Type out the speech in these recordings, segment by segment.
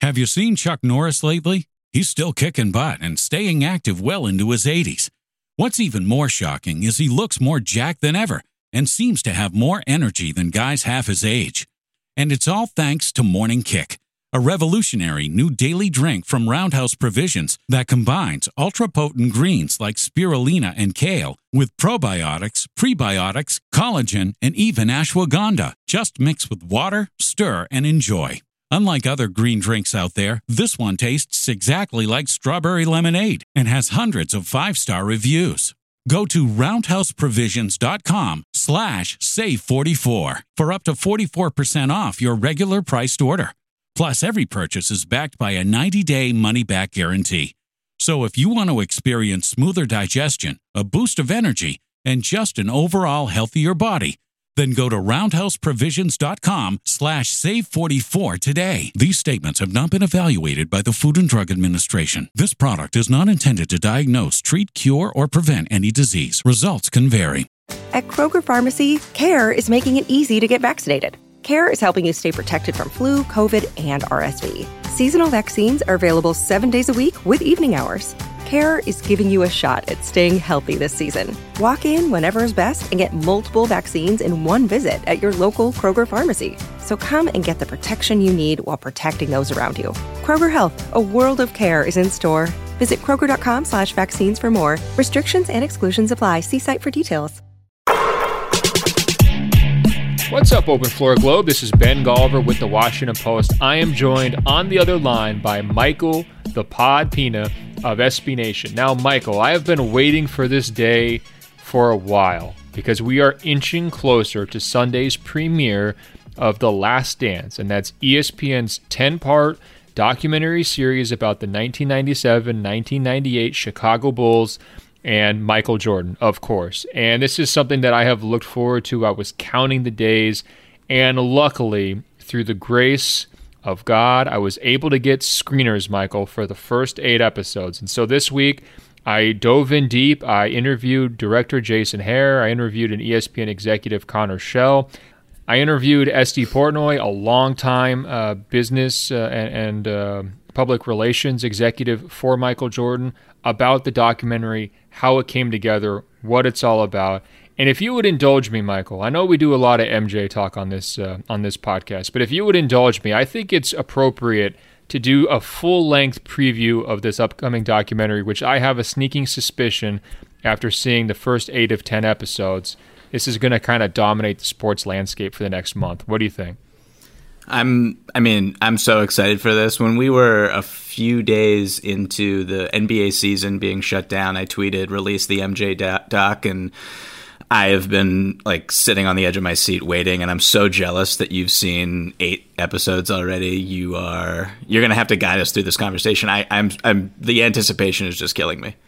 Have you seen Chuck Norris lately? He's still kicking butt and staying active well into his 80s. What's even more shocking is he looks more jacked than ever and seems to have more energy than guys half his age. And it's all thanks to Morning Kick, a revolutionary new daily drink from Roundhouse Provisions that combines ultra-potent greens like spirulina and kale with probiotics, prebiotics, collagen, and even ashwagandha. Just mix with water, stir, and enjoy. Unlike other green drinks out there, this one tastes exactly like strawberry lemonade and has hundreds of 5-star reviews. Go to roundhouseprovisions.com/save44 for up to 44% off your regular priced order. Plus, every purchase is backed by a 90-day money-back guarantee. So if you want to experience smoother digestion, a boost of energy, and just an overall healthier body, then go to roundhouseprovisions.com/save44 today. These statements have not been evaluated by the Food and Drug Administration. This product is not intended to diagnose, treat, cure, or prevent any disease. Results can vary. At Kroger Pharmacy, CARE is making it easy to get vaccinated. CARE is helping you stay protected from flu, COVID, and RSV. Seasonal vaccines are available 7 days a week with evening hours. CARE is giving you a shot at staying healthy this season. Walk in whenever is best and get multiple vaccines in one visit at your local Kroger pharmacy. So come and get the protection you need while protecting those around you. Kroger Health, a world of care is in store. Visit Kroger.com/vaccines for more. Restrictions and exclusions apply. See site for details. What's up, Open Floor Globe? This is Ben Golliver with the Washington Post. I am joined on the other line by Michael the Pod Pina of SB Nation. Now, Michael, I have been waiting for this day for a while because we are inching closer to Sunday's premiere of The Last Dance, and that's ESPN's 10-part documentary series about the 1997-1998 Chicago Bulls and Michael Jordan, of course. And this is something that I have looked forward to. I was counting the days, and luckily, through the grace of God, I was able to get screeners, Michael, for the first 8 episodes. And so this week, I dove in deep. I interviewed director Jason Hehir. I interviewed an ESPN executive, Connor Schell. I interviewed Esty Portnoy, a longtime business and public relations executive for Michael Jordan, about the documentary, how it came together, what it's all about. And if you would indulge me, Michael, I know we do a lot of MJ talk on this podcast, but if you would indulge me, I think it's appropriate to do a full-length preview of this upcoming documentary, which I have a sneaking suspicion after seeing the first 8 of 10 episodes, this is going to kind of dominate the sports landscape for the next month. What do you think? I'm so excited for this. When we were a few days into the NBA season being shut down, I tweeted, release the MJ doc, and I have been like sitting on the edge of my seat waiting, and I'm so jealous that you've seen 8 episodes already. You're going to have to guide us through this conversation. I'm the anticipation is just killing me.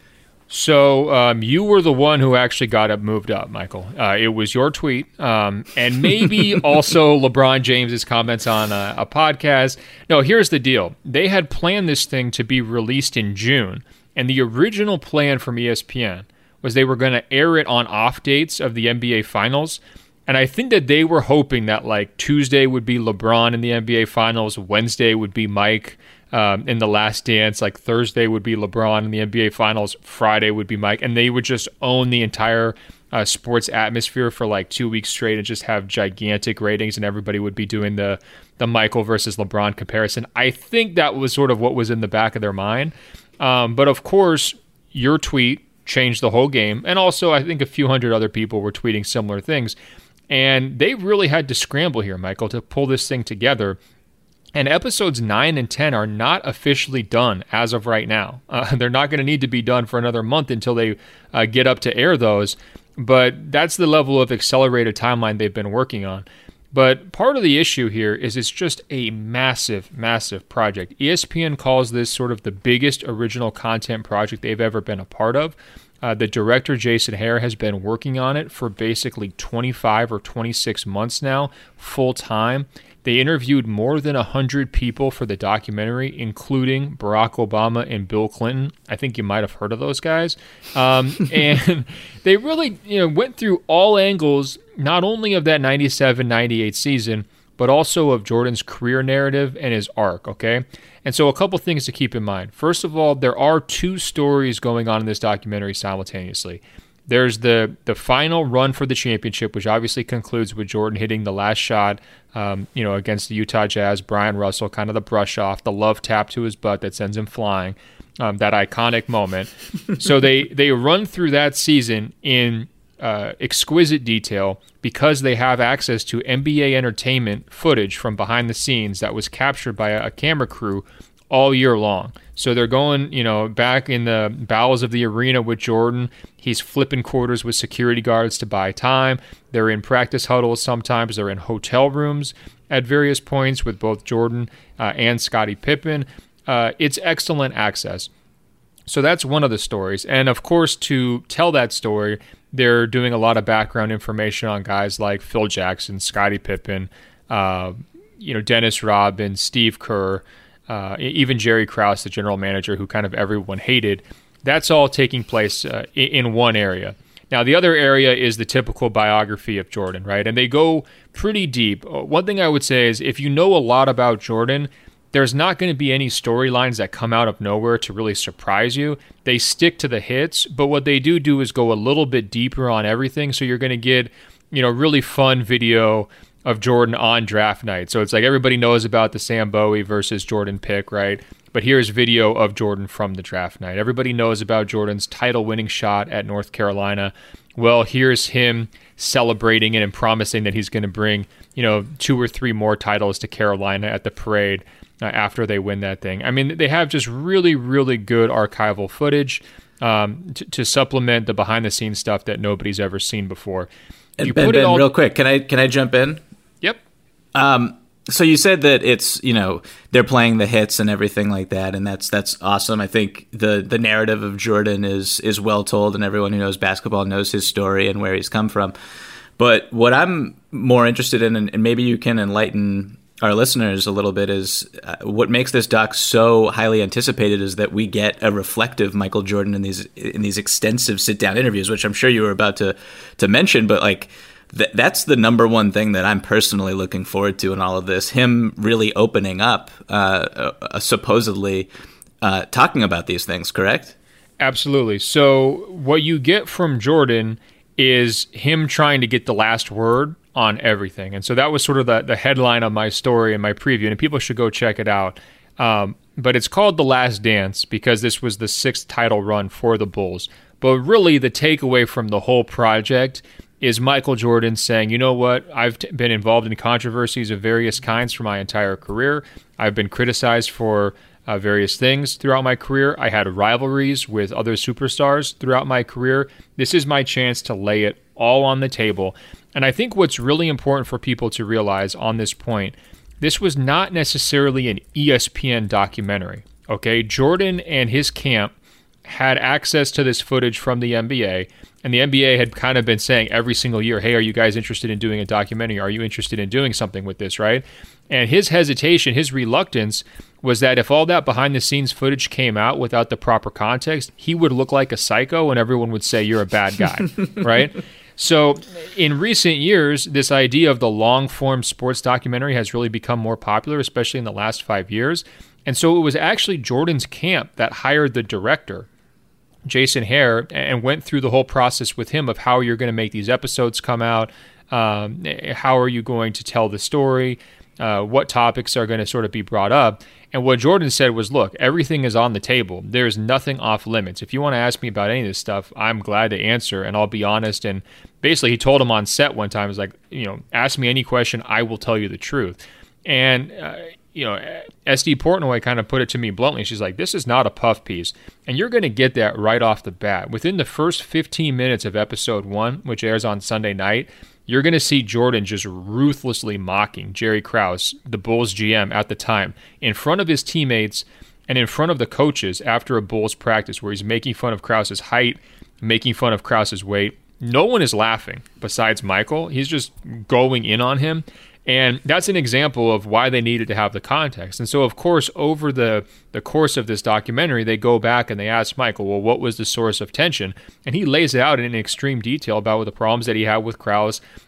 So you were the one who actually got it moved up, Michael. It was your tweet, and maybe also LeBron James's comments on a podcast. No, here's the deal. They had planned this thing to be released in June, and the original plan from ESPN was they were going to air it on off dates of the NBA Finals. And I think that they were hoping that like Tuesday would be LeBron in the NBA Finals, Wednesday would be Mike in The Last Dance, like Thursday would be LeBron in the NBA Finals, Friday would be Mike, and they would just own the entire sports atmosphere for like 2 weeks straight and just have gigantic ratings, and everybody would be doing the Michael versus LeBron comparison. I think that was sort of what was in the back of their mind. But of course, your tweet changed the whole game, and also I think a few hundred other people were tweeting similar things. And they really had to scramble here, Michael, to pull this thing together. And episodes 9 and 10 are not officially done as of right now. They're not going to need to be done for another month until they get up to air those. But that's the level of accelerated timeline they've been working on. But part of the issue here is it's just a massive, massive project. ESPN calls this sort of the biggest original content project they've ever been a part of. The director, Jason Hehir, has been working on it for basically 25 or 26 months now, full time. They interviewed more than 100 people for the documentary, including Barack Obama and Bill Clinton. I think you might have heard of those guys. And they really went through all angles, not only of that 97-98 season, but also of Jordan's career narrative and his arc, okay? And so a couple things to keep in mind. First of all, there are two stories going on in this documentary simultaneously. There's the final run for the championship, which obviously concludes with Jordan hitting the last shot, against the Utah Jazz, Brian Russell, kind of the brush off, the love tap to his butt that sends him flying, that iconic moment. So they run through that season in exquisite detail because they have access to NBA entertainment footage from behind the scenes that was captured by a camera crew all year long. So they're going, back in the bowels of the arena with Jordan. He's flipping quarters with security guards to buy time. They're in practice huddles sometimes. They're in hotel rooms at various points with both Jordan and Scottie Pippen. It's excellent access. So that's one of the stories. And of course, to tell that story, they're doing a lot of background information on guys like Phil Jackson, Scottie Pippen, Dennis Rodman, Steve Kerr, even Jerry Krause, the general manager who kind of everyone hated. That's all taking place in one area. Now, the other area is the typical biography of Jordan, right? And they go pretty deep. One thing I would say is if you know a lot about Jordan, there's not going to be any storylines that come out of nowhere to really surprise you. They stick to the hits, but what they do is go a little bit deeper on everything. So you're going to get, really fun video of Jordan on draft night. So it's like everybody knows about the Sam Bowie versus Jordan pick, right? But here's video of Jordan from the draft night. Everybody knows about Jordan's title-winning shot at North Carolina. Well, here's him celebrating and promising that he's going to bring, 2 or 3 more titles to Carolina at the parade after they win that thing. I mean, they have just really, really good archival footage to supplement the behind-the-scenes stuff that nobody's ever seen before. And Ben, real quick, can I jump in? Yep. So you said that it's, they're playing the hits and everything like that, and that's awesome. I think the narrative of Jordan is well told, and everyone who knows basketball knows his story and where he's come from. But what I'm more interested in, and maybe you can enlighten our listeners a little bit, is what makes this doc so highly anticipated is that we get a reflective Michael Jordan in these extensive sit-down interviews, which I'm sure you were about to mention, but like that's the number one thing that I'm personally looking forward to in all of this, him really opening up, supposedly talking about these things, correct? Absolutely. So what you get from Jordan is him trying to get the last word on everything. And so that was sort of the headline of my story and my preview, and people should go check it out. But it's called The Last Dance because this was the 6th title run for the Bulls. But really the takeaway from the whole project is Michael Jordan saying, you know what, I've been involved in controversies of various kinds for my entire career. I've been criticized for various things throughout my career. I had rivalries with other superstars throughout my career. This is my chance to lay it all on the table. And I think what's really important for people to realize on this point, this was not necessarily an ESPN documentary, okay? Jordan and his camp had access to this footage from the NBA, and the NBA had kind of been saying every single year, hey, are you guys interested in doing a documentary? Are you interested in doing something with this, right? And his hesitation, his reluctance was that if all that behind-the-scenes footage came out without the proper context, he would look like a psycho and everyone would say, you're a bad guy, right? So in recent years, this idea of the long-form sports documentary has really become more popular, especially in the last 5 years. And so it was actually Jordan's camp that hired the director, Jason Hare, and went through the whole process with him of how you're going to make these episodes come out, how are you going to tell the story, what topics are going to sort of be brought up. And what Jordan said was, look, everything is on the table. There's nothing off limits. If you want to ask me about any of this stuff, I'm glad to answer, and I'll be honest. And basically, he told him on set one time, he was like, ask me any question, I will tell you the truth. And, SD Portnoy kind of put it to me bluntly. She's like, this is not a puff piece. And you're going to get that right off the bat. Within the first 15 minutes of episode 1, which airs on Sunday night, you're going to see Jordan just ruthlessly mocking Jerry Krause, the Bulls GM at the time, in front of his teammates and in front of the coaches after a Bulls practice where he's making fun of Krause's height, making fun of Krause's weight. No one is laughing besides Michael. He's just going in on him. And that's an example of why they needed to have the context. And so, of course, over the course of this documentary, they go back and they ask Michael, well, what was the source of tension? And he lays it out in extreme detail about the problems that he had with Krause,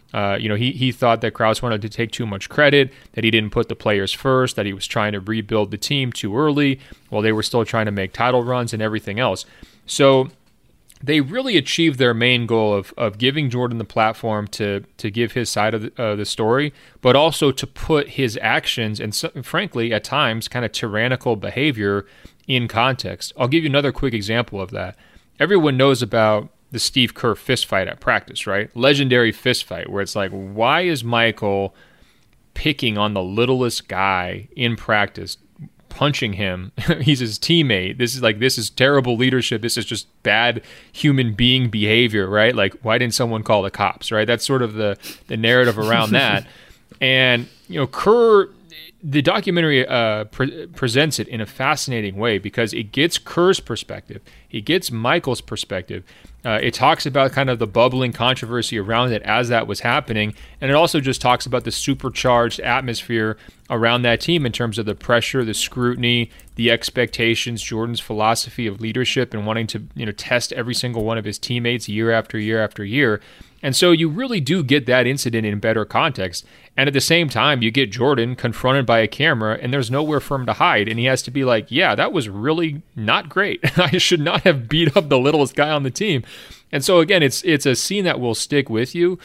He thought that Krause wanted to take too much credit, that he didn't put the players first, that he was trying to rebuild the team too early while they were still trying to make title runs and everything else. So they really achieved their main goal of giving Jordan the platform to give his side of the story, but also to put his actions and, frankly, at times, kind of tyrannical behavior in context. I'll give you another quick example of that. Everyone knows about the Steve Kerr fist fight at practice, right? Legendary fist fight where it's like, why is Michael picking on the littlest guy in practice, punching him? He's his teammate. This is terrible leadership. This is just bad human being behavior, right? Like, why didn't someone call the cops, right? That's sort of the narrative around that. And, Kerr, the documentary presents it in a fascinating way because it gets Kerr's perspective. It gets Michael's perspective. It talks about kind of the bubbling controversy around it as that was happening. And it also just talks about the supercharged atmosphere around that team in terms of the pressure, the scrutiny, the expectations, Jordan's philosophy of leadership and wanting to, test every single one of his teammates year after year after year. And so you really do get that incident in better context. And at the same time, you get Jordan confronted by a camera and there's nowhere for him to hide. And he has to be like, yeah, that was really not great. I should not have beat up the littlest guy on the team. And so again, it's a scene that will stick with you.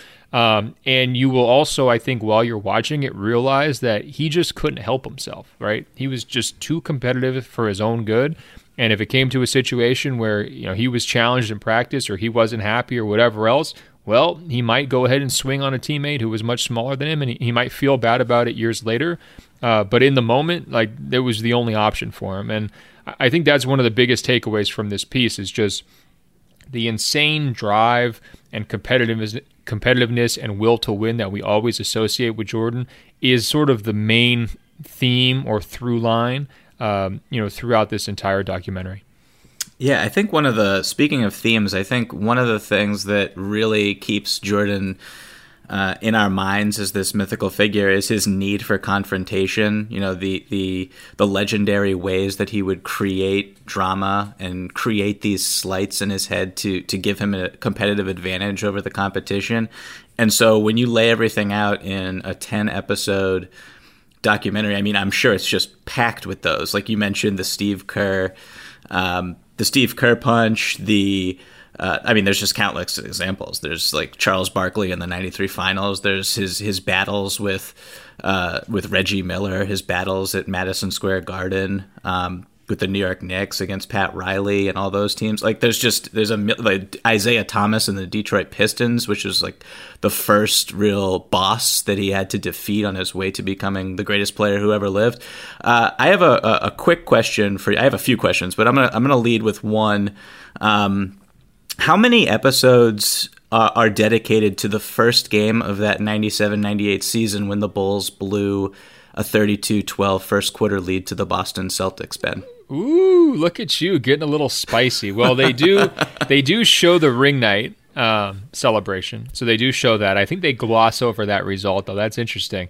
And you will also, I think, while you're watching it, realize that he just couldn't help himself, right? He was just too competitive for his own good. And if it came to a situation where, he was challenged in practice or he wasn't happy or whatever else, well, he might go ahead and swing on a teammate who was much smaller than him, and he might feel bad about it years later. But in the moment, that was the only option for him. And I think that's one of the biggest takeaways from this piece is just the insane drive and competitiveness and will to win that we always associate with Jordan is sort of the main theme or through line, throughout this entire documentary. Yeah, I think speaking of themes, I think one of the things that really keeps Jordan in our minds as this mythical figure is his need for confrontation. The legendary ways that he would create drama and create these slights in his head to give him a competitive advantage over the competition. And so when you lay everything out in a 10-episode documentary, I mean, I'm sure it's just packed with those. Like you mentioned, the Steve Kerr punch, there's just countless examples. There's like Charles Barkley in the 93 finals. There's his battles with Reggie Miller, his battles at Madison Square Garden, with the New York Knicks against Pat Riley and all those teams. Like there's Isaiah Thomas and the Detroit Pistons, which is like the first real boss that he had to defeat on his way to becoming the greatest player who ever lived. I have a quick question for you. I have a few questions, but I'm gonna lead with one. How many episodes are dedicated to the first game of that 97-98 season when the Bulls blew a 32-12 first quarter lead to the Boston Celtics, Ben? Ooh, look at you getting a little spicy. Well, they do show the ring night celebration, so they do show that. I think they gloss over that result, though. That's interesting.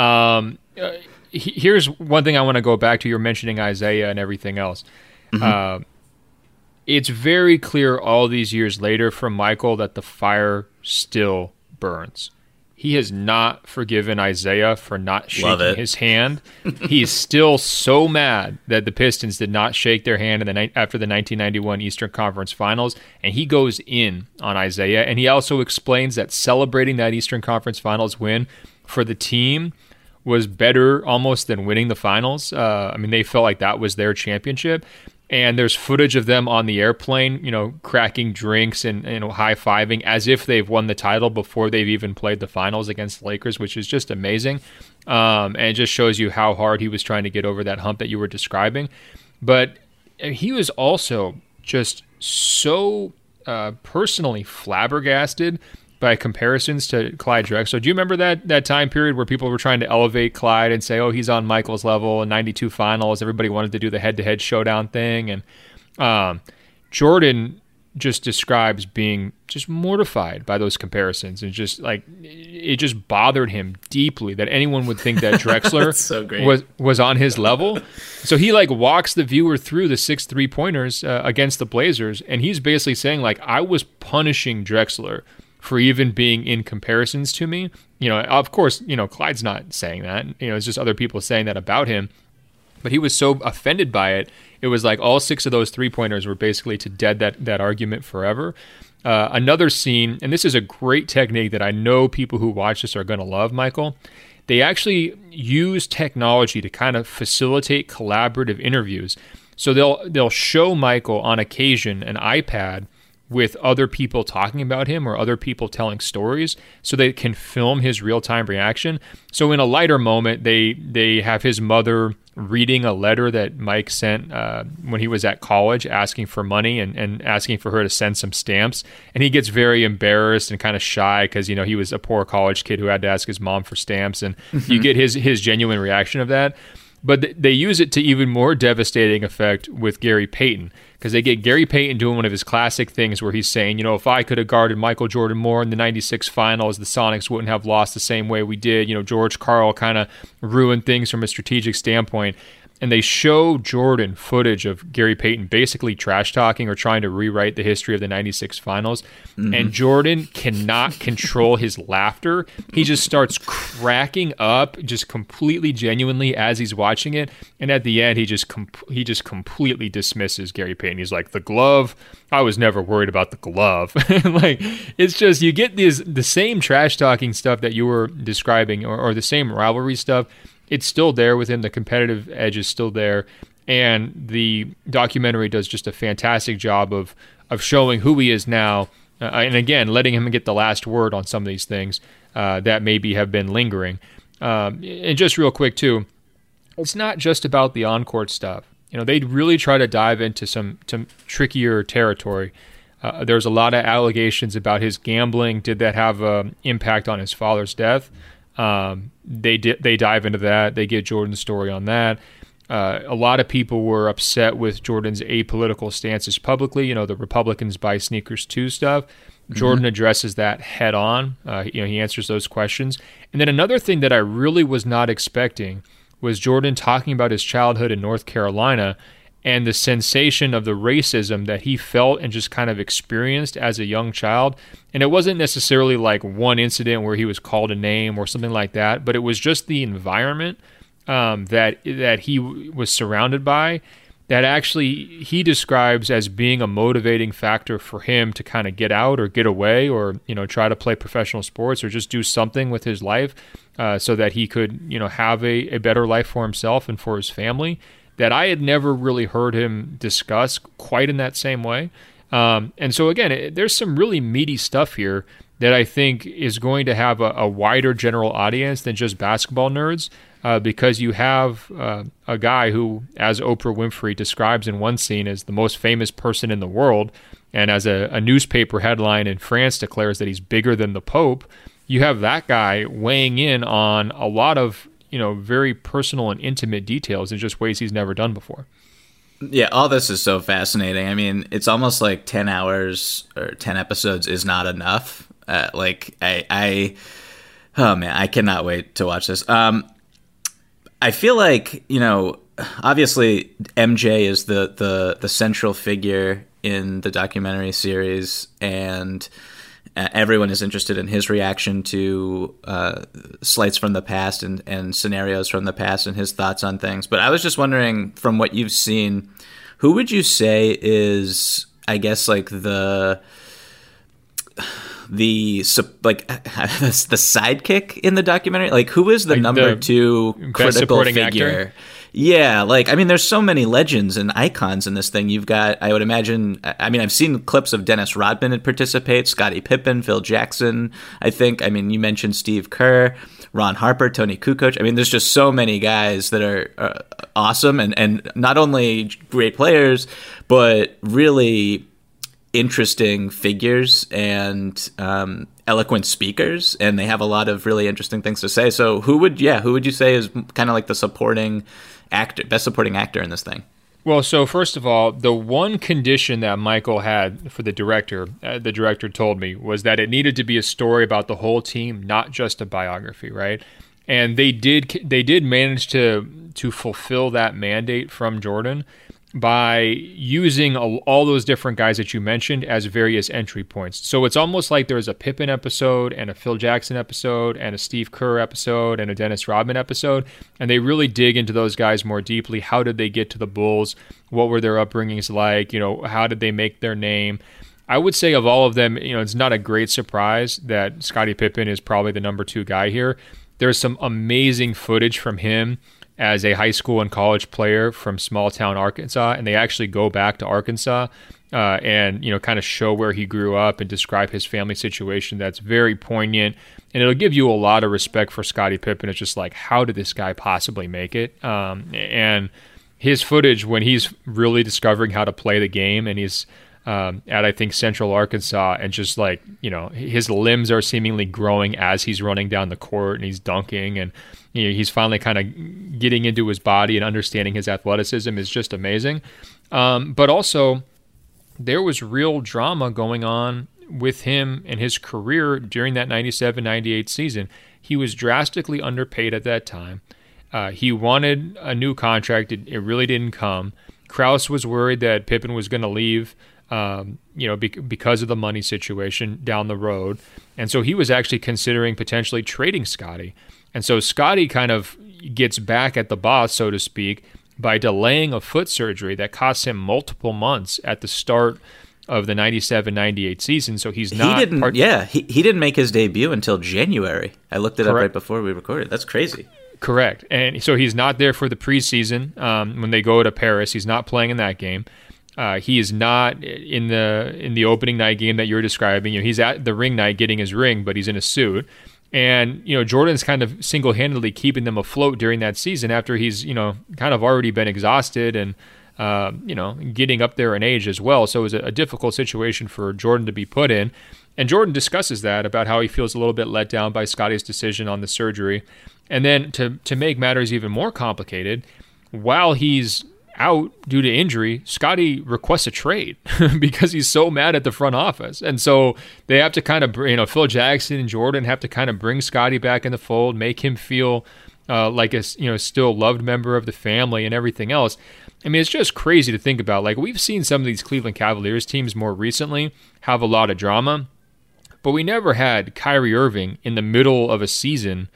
Here's one thing I want to go back to. You're mentioning Isaiah and everything else. Mm-hmm. It's very clear all these years later from Michael that the fire still burns. He has not forgiven Isaiah for not shaking his hand. He is still so mad that the Pistons did not shake their hand after the 1991 Eastern Conference Finals, and he goes in on Isaiah. And he also explains that celebrating that Eastern Conference Finals win for the team was better almost than winning the finals. They felt like that was their championship. And there's footage of them on the airplane, cracking drinks and high-fiving as if they've won the title before they've even played the finals against the Lakers, which is just amazing. And it just shows you how hard he was trying to get over that hump that you were describing. But he was also just so personally flabbergasted by comparisons to Clyde Drexler. Do you remember that time period where people were trying to elevate Clyde and say, oh, he's on Michael's level in 92 finals. Everybody wanted to do the head-to-head showdown thing. And Jordan just describes being just mortified by those comparisons. And just like, it just bothered him deeply that anyone would think that Drexler so was on his level. So he walks the viewer through the 6 3-pointers against the Blazers. And he's basically saying I was punishing Drexler for even being in comparisons to me. Of course, Clyde's not saying that. It's just other people saying that about him. But he was so offended by it. It was like all 6 of those 3-pointers were basically to dead that argument forever. Another scene, and this is a great technique that I know people who watch this are going to love, Michael. They actually use technology to kind of facilitate collaborative interviews. So they'll show Michael on occasion an iPad with other people talking about him or other people telling stories so they can film his real-time reaction. So in a lighter moment, they have his mother reading a letter that Mike sent when he was at college asking for money and asking for her to send some stamps. And he gets very embarrassed and kind of shy because, he was a poor college kid who had to ask his mom for stamps. And you get his genuine reaction of that. But they use it to even more devastating effect with Gary Payton, because they get Gary Payton doing one of his classic things where he's saying, if I could have guarded Michael Jordan more in the 96 finals, the Sonics wouldn't have lost the same way we did. George Karl kind of ruined things from a strategic standpoint. And they show Jordan footage of Gary Payton basically trash talking or trying to rewrite the history of the 96 finals. Mm-hmm. And Jordan cannot control his laughter. He just starts cracking up just completely genuinely as he's watching it. And at the end, he just completely dismisses Gary Payton. He's like, the glove, I was never worried about the glove. It's just, you get the same trash talking stuff that you were describing or the same rivalry stuff. It's still there with him. The competitive edge is still there. And the documentary does just a fantastic job of showing who he is now. And again, letting him get the last word on some of these things that maybe have been lingering. And just real quick, too, it's not just about the on-court stuff. They really try to dive into some trickier territory. There's a lot of allegations about his gambling. Did that have an impact on his father's death? They dive into that. They get Jordan's story on that. A lot of people were upset with Jordan's apolitical stances publicly. The Republicans buy sneakers too stuff. Jordan addresses that head on. He answers those questions. And then another thing that I really was not expecting was Jordan talking about his childhood in North Carolina and the sensation of the racism that he felt and just kind of experienced as a young child. And it wasn't necessarily like one incident where he was called a name or something like that, but it was just the environment that he was surrounded by that actually he describes as being a motivating factor for him to kind of get out or get away or, try to play professional sports or just do something with his life so that he could, have a better life for himself and for his family, that I had never really heard him discuss quite in that same way. And so again, there's some really meaty stuff here that I think is going to have a wider general audience than just basketball nerds, because you have a guy who, as Oprah Winfrey describes in one scene, is the most famous person in the world, and as a newspaper headline in France declares that he's bigger than the Pope. You have that guy weighing in on a lot of very personal and intimate details in just ways he's never done before. Yeah, all this is so fascinating. I mean, it's almost like 10 hours or 10 episodes is not enough. Oh man, I cannot wait to watch this. I feel like, obviously MJ is the central figure in the documentary series, and everyone is interested in his reaction to slights from the past and scenarios from the past and his thoughts on things. But I was just wondering, from what you've seen, who would you say is, I guess, like the sidekick in the documentary? Like, who is the number 2 critical figure? Actor? Yeah, there's so many legends and icons in this thing. You've got, I would imagine, I've seen clips of Dennis Rodman participate, Scottie Pippen, Phil Jackson, I think. You mentioned Steve Kerr, Ron Harper, Tony Kukoc. There's just so many guys that are awesome and not only great players, but really interesting figures and eloquent speakers, and they have a lot of really interesting things to say. So who would you say is kind of like the best supporting actor in this thing? Well, so first of all, the one condition that Michael had for the director told me, was that it needed to be a story about the whole team, not just a biography, right? And they did manage to fulfill that mandate from Jordan by using all those different guys that you mentioned as various entry points. So it's almost like there's a Pippen episode and a Phil Jackson episode and a Steve Kerr episode and a Dennis Rodman episode, and they really dig into those guys more deeply. How did they get to the Bulls? What were their upbringings like? How did they make their name? I would say of all of them, it's not a great surprise that Scottie Pippen is probably the number 2 guy here. There's some amazing footage from him as a high school and college player from small town Arkansas, and they actually go back to Arkansas and kind of show where he grew up and describe his family situation. That's very poignant, and it'll give you a lot of respect for Scottie Pippen. It's just like, how did this guy possibly make it? And his footage when he's really discovering how to play the game, and he's at, I think, Central Arkansas, and just like, his limbs are seemingly growing as he's running down the court and he's dunking, and he's finally kind of getting into his body and understanding his athleticism is just amazing. But also, there was real drama going on with him and his career during that 97-98 season. He was drastically underpaid at that time. He wanted a new contract. It really didn't come. Krause was worried that Pippen was going to leave because of the money situation down the road. And so he was actually considering potentially trading Scottie. And so Scottie kind of gets back at the boss, so to speak, by delaying a foot surgery that cost him multiple months at the start of the 97-98 season. So he's not... He didn't make his debut until January. I looked it up right before we recorded. That's crazy. Correct. And so he's not there for the preseason when they go to Paris. He's not playing in that game. He is not in the opening night game that you're describing. He's at the ring night getting his ring, but he's in a suit. And, Jordan's kind of single-handedly keeping them afloat during that season after he's, kind of already been exhausted and, getting up there in age as well. So it was a difficult situation for Jordan to be put in. And Jordan discusses that about how he feels a little bit let down by Scottie's decision on the surgery. And then to make matters even more complicated, while he's out due to injury, Scottie requests a trade because he's so mad at the front office. And so they have to kind of, Phil Jackson and Jordan have to kind of bring Scottie back in the fold, make him feel like a, still loved member of the family and everything else. I mean, it's just crazy to think about. Like, we've seen some of these Cleveland Cavaliers teams more recently have a lot of drama, but we never had Kyrie Irving in the middle of a season,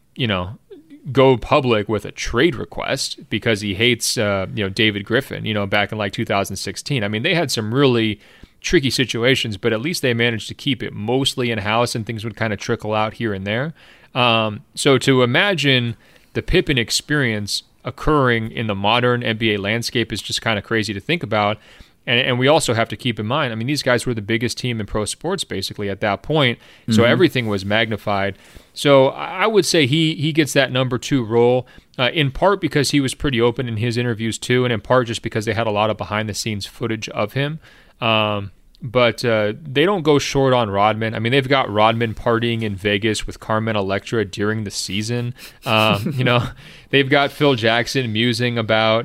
go public with a trade request because he hates, David Griffin, back in like 2016. I mean, they had some really tricky situations, but at least they managed to keep it mostly in-house and things would kind of trickle out here and there. So to imagine the Pippen experience occurring in the modern NBA landscape is just kind of crazy to think about. And we also have to keep in mind, I mean, these guys were the biggest team in pro sports basically at that point, so everything was magnified. So I would say he gets that number 2 role, in part because he was pretty open in his interviews too, and in part just because they had a lot of behind-the-scenes footage of him. But they don't go short on Rodman. I mean, they've got Rodman partying in Vegas with Carmen Electra during the season. They've got Phil Jackson musing about,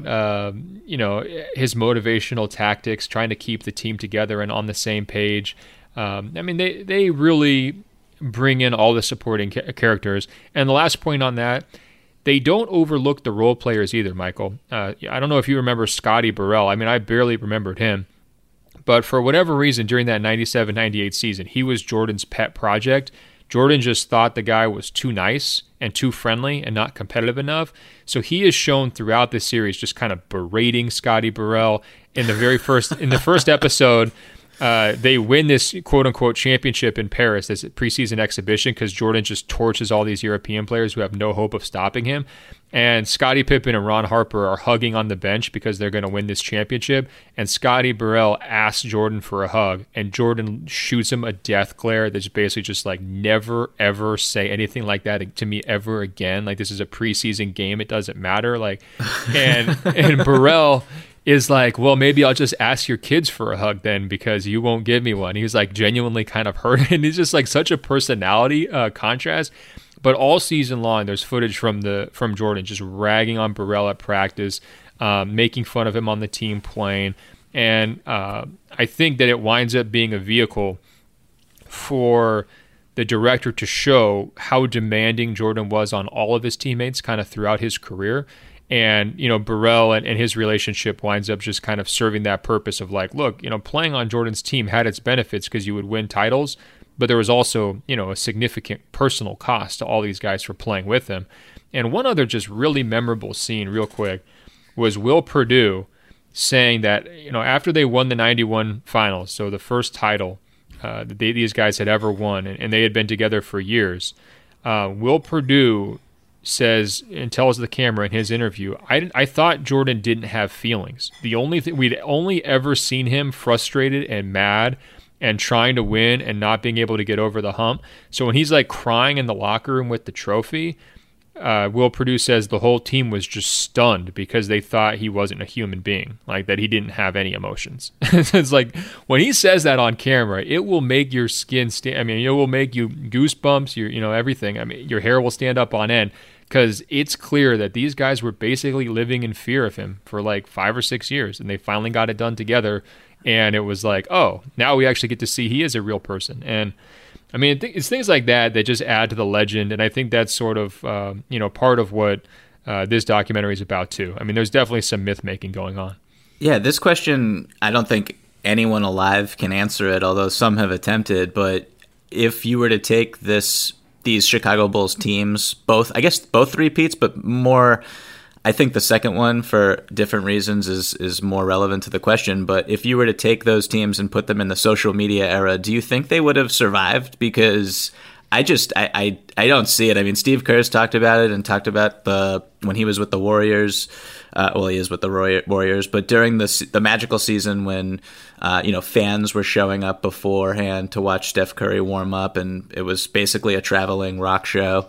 his motivational tactics, trying to keep the team together and on the same page. I mean, they really bring in all the supporting characters. And the last point on that, they don't overlook the role players either, Michael. I don't know if you remember Scotty Burrell. I mean, I barely remembered him. But for whatever reason, during that 97-98 season, he was Jordan's pet project. Jordan just thought the guy was too nice and too friendly and not competitive enough. So he is shown throughout this series just kind of berating Scotty Burrell. In the first episode, they win this quote-unquote championship in Paris, this preseason exhibition, because Jordan just torches all these European players who have no hope of stopping him. And Scottie Pippen and Ron Harper are hugging on the bench because they're going to win this championship. And Scotty Burrell asks Jordan for a hug, and Jordan shoots him a death glare that's basically just like, never, ever say anything like that to me ever again. Like, this is a preseason game. It doesn't matter. Like, and Burrell is like, well, maybe I'll just ask your kids for a hug then because you won't give me one. He was like genuinely kind of hurt. And he's just like such a personality contrast. But all season long, there's footage from Jordan just ragging on Burrell at practice, making fun of him on the team plane. And I think that it winds up being a vehicle for the director to show how demanding Jordan was on all of his teammates kind of throughout his career. And, Burrell and his relationship winds up just kind of serving that purpose of like, look, playing on Jordan's team had its benefits because you would win titles, but there was also, a significant personal cost to all these guys for playing with him. And one other just really memorable scene real quick was Will Perdue saying that, after they won the 91 finals, so the first title that these guys had ever won, and they had been together for years, Will Perdue says and tells the camera in his interview, I thought Jordan didn't have feelings. The only thing we'd only ever seen him frustrated and mad and trying to win and not being able to get over the hump. So when he's like crying in the locker room with the trophy, Will Perdue says the whole team was just stunned because they thought he wasn't a human being, like that he didn't have any emotions. It's like when he says that on camera, it will make your skin stand. It will make you goosebumps, everything. Your hair will stand up on end because it's clear that these guys were basically living in fear of him for like 5 or 6 years, and they finally got it done together. And it was like, oh, now we actually get to see he is a real person. And it's things like that just add to the legend, and I think that's sort of part of what this documentary is about too. There's definitely some myth making going on. Yeah, this question, I don't think anyone alive can answer it, although some have attempted. But if you were to take these Chicago Bulls teams, both three-peats, but more, I think the second one, for different reasons, is more relevant to the question. But if you were to take those teams and put them in the social media era, do you think they would have survived? Because I don't see it. Steve Kerr's talked about it and talked about when he was with the Warriors. He is with the Warriors, but during the magical season when fans were showing up beforehand to watch Steph Curry warm up, and it was basically a traveling rock show.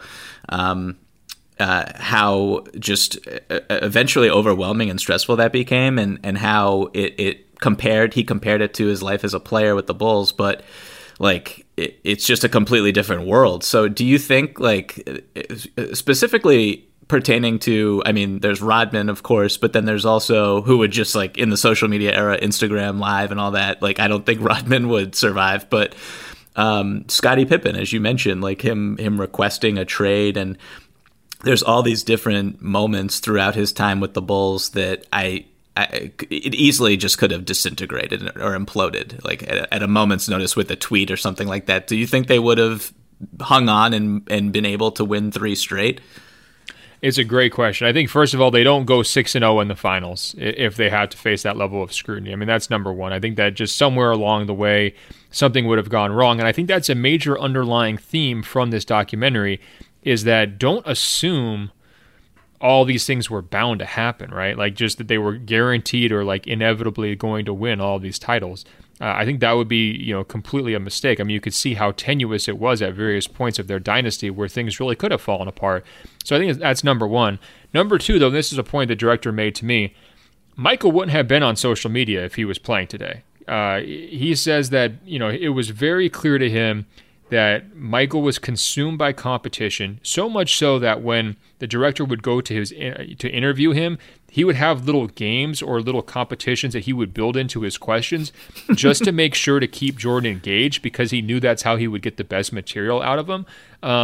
How just eventually overwhelming and stressful that became, and how he compared it to his life as a player with the Bulls, but like it's just a completely different world. So do you think, like, specifically pertaining to, there's Rodman, of course, but then there's also who would just, like, in the social media era, Instagram Live and all that, like, I don't think Rodman would survive, but Scottie Pippen, as you mentioned, like him requesting a trade, and there's all these different moments throughout his time with the Bulls that it easily just could have disintegrated or imploded, like at a moment's notice with a tweet or something like that. Do you think they would have hung on and been able to win 3 straight? It's a great question. I think, first of all, they don't go 6-0 in the finals if they had to face that level of scrutiny. That's number one. I think that just somewhere along the way, something would have gone wrong. And I think that's a major underlying theme from this documentary, is that don't assume all these things were bound to happen, right? Like just that they were guaranteed or like inevitably going to win all of these titles. I think that would be, completely a mistake. You could see how tenuous it was at various points of their dynasty where things really could have fallen apart. So I think that's number one. Number two, though, this is a point the director made to me. Michael wouldn't have been on social media if he was playing today. He says that, it was very clear to him that Michael was consumed by competition, so much so that when the director would go to interview him, he would have little games or little competitions that he would build into his questions just to make sure to keep Jordan engaged, because he knew that's how he would get the best material out of him.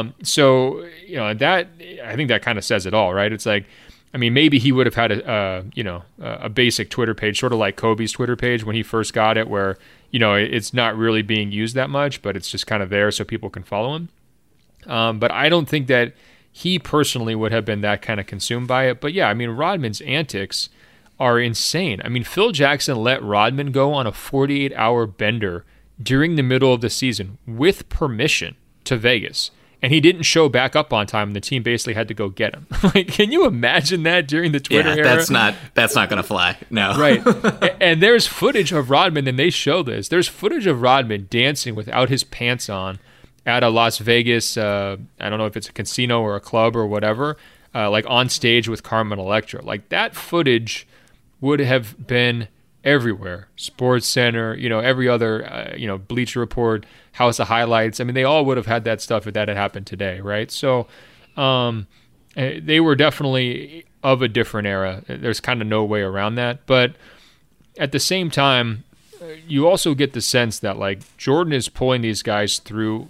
That, I think that kind of says it all, right? It's like, maybe he would have had a basic Twitter page, sort of like Kobe's Twitter page when he first got it, where it's not really being used that much, but it's just kind of there so people can follow him. But I don't think that he personally would have been that kind of consumed by it. But yeah, Rodman's antics are insane. Phil Jackson let Rodman go on a 48-hour bender during the middle of the season with permission to Vegas. And he didn't show back up on time, and the team basically had to go get him. Like, can you imagine that during the Twitter era? That's not going to fly. No. Right. And there's footage of Rodman, and they show this. There's footage of Rodman dancing without his pants on at a Las Vegas, I don't know if it's a casino or a club or whatever, like on stage with Carmen Electra. Like, that footage would have been everywhere. Sports Center, every other, Bleacher Report, House of Highlights. They all would have had that stuff if that had happened today, right? So they were definitely of a different era. There's kind of no way around that. But at the same time, you also get the sense that, like, Jordan is pulling these guys through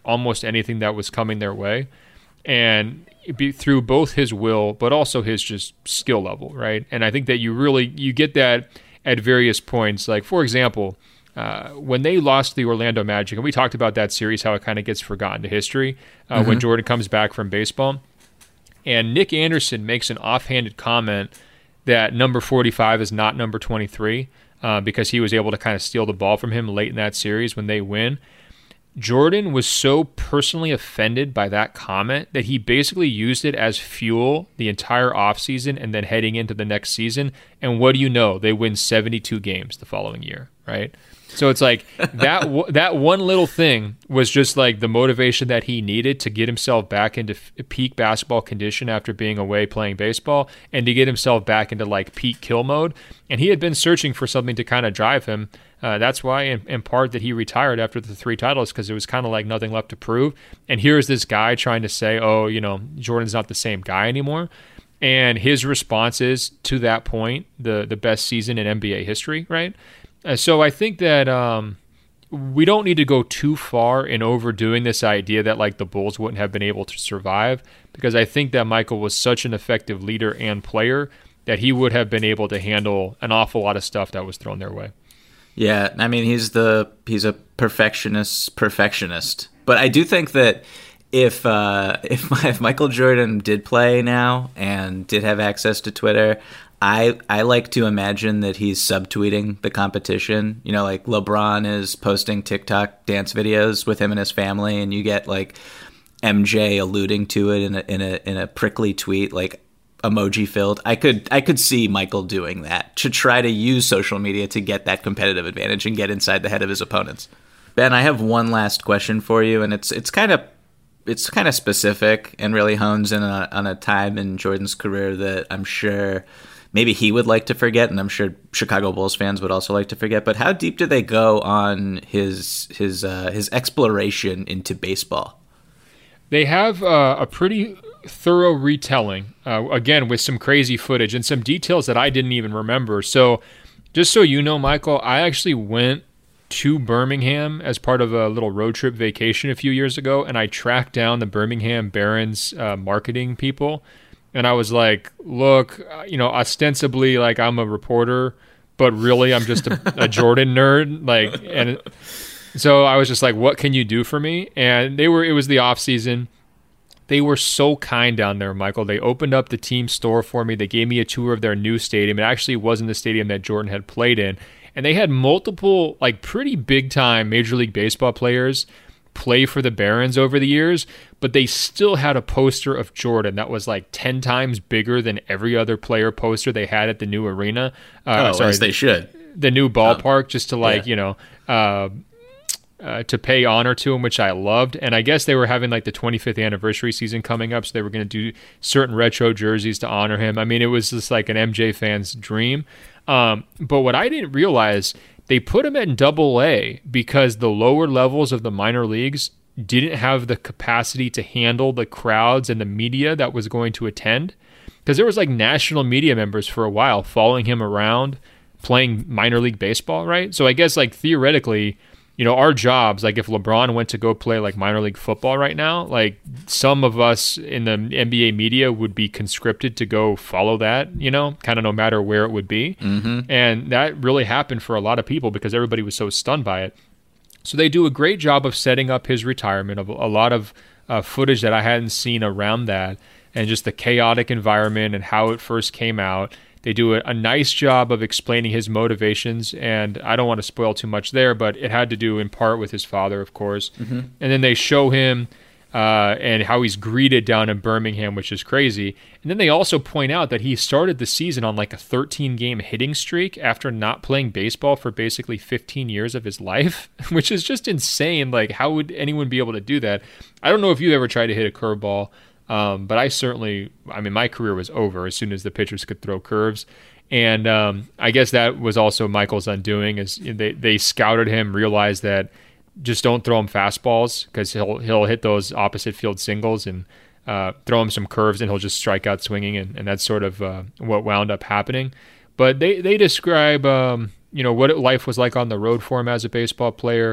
almost anything that was coming their way. And through both his will, but also his just skill level, right? And I think that you get that at various points. Like, for example, when they lost the Orlando Magic, and we talked about that series, how it kind of gets forgotten to history when Jordan comes back from baseball. And Nick Anderson makes an offhanded comment that number 45 is not number 23 because he was able to kind of steal the ball from him late in that series when they win. Jordan was so personally offended by that comment that he basically used it as fuel the entire offseason and then heading into the next season. And what do you know? They win 72 games the following year, right? So it's like that one little thing was just like the motivation that he needed to get himself back into peak basketball condition after being away playing baseball and to get himself back into like peak kill mode. And he had been searching for something to kind of drive him. That's why, in part, that he retired after the 3 titles, because it was kind of like nothing left to prove. And here's this guy trying to say, oh, Jordan's not the same guy anymore. And his response is, to that point, the best season in NBA history, right? So I think that we don't need to go too far in overdoing this idea that like the Bulls wouldn't have been able to survive, because I think that Michael was such an effective leader and player that he would have been able to handle an awful lot of stuff that was thrown their way. Yeah, I mean, he's a perfectionist. But I do think that if Michael Jordan did play now and did have access to Twitter, I like to imagine that he's subtweeting the competition. Like LeBron is posting TikTok dance videos with him and his family, and you get like MJ alluding to it in a prickly tweet, like emoji filled. I could see Michael doing that to try to use social media to get that competitive advantage and get inside the head of his opponents. Ben, I have one last question for you, and it's kind of specific and really hones in on a time in Jordan's career that I'm sure maybe he would like to forget, and I'm sure Chicago Bulls fans would also like to forget. But how deep did they go on his exploration into baseball? They have a pretty thorough retelling, again, with some crazy footage and some details that I didn't even remember. So just so you know, Michael, I actually went to Birmingham as part of a little road trip vacation a few years ago, and I tracked down the Birmingham Barons marketing people. And I was like, look, ostensibly, like, I'm a reporter, but really I'm just a Jordan nerd. And so I was just like, what can you do for me? And it was the off season. They were so kind down there, Michael. They opened up the team store for me. They gave me a tour of their new stadium. It actually wasn't the stadium that Jordan had played in. And they had multiple, like, pretty big-time Major League Baseball players play for the Barons over the years, but they still had a poster of Jordan that was like 10 times bigger than every other player poster they had at the new arena. As they should. The new ballpark, just to to pay honor to him, which I loved. And I guess they were having like the 25th anniversary season coming up, so they were going to do certain retro jerseys to honor him. I mean, it was just like an MJ fan's dream. But what I didn't realize, they put him in Double-A because the lower levels of the minor leagues didn't have the capacity to handle the crowds and the media that was going to attend. Because there was like national media members for a while following him around playing minor league baseball, right? So I guess like theoretically, our jobs, like if LeBron went to go play like minor league football right now, like some of us in the NBA media would be conscripted to go follow that, kind of no matter where it would be. Mm-hmm. And that really happened for a lot of people because everybody was so stunned by it. So they do a great job of setting up his retirement, of a lot of footage that I hadn't seen around that, and just the chaotic environment and how it first came out. They do a nice job of explaining his motivations, and I don't want to spoil too much there, but it had to do in part with his father, of course. Mm-hmm. And then they show him and how he's greeted down in Birmingham, which is crazy. And then they also point out that he started the season on like a 13-game hitting streak after not playing baseball for basically 15 years of his life, which is just insane. Like, how would anyone be able to do that? I don't know if you ever tried to hit a curveball. But my career was over as soon as the pitchers could throw curves. And I guess that was also Michael's undoing, is they scouted him, realized that just don't throw him fastballs because he'll hit those opposite field singles, and throw him some curves and he'll just strike out swinging. And that's sort of what wound up happening. But they describe, what life was like on the road for him as a baseball player.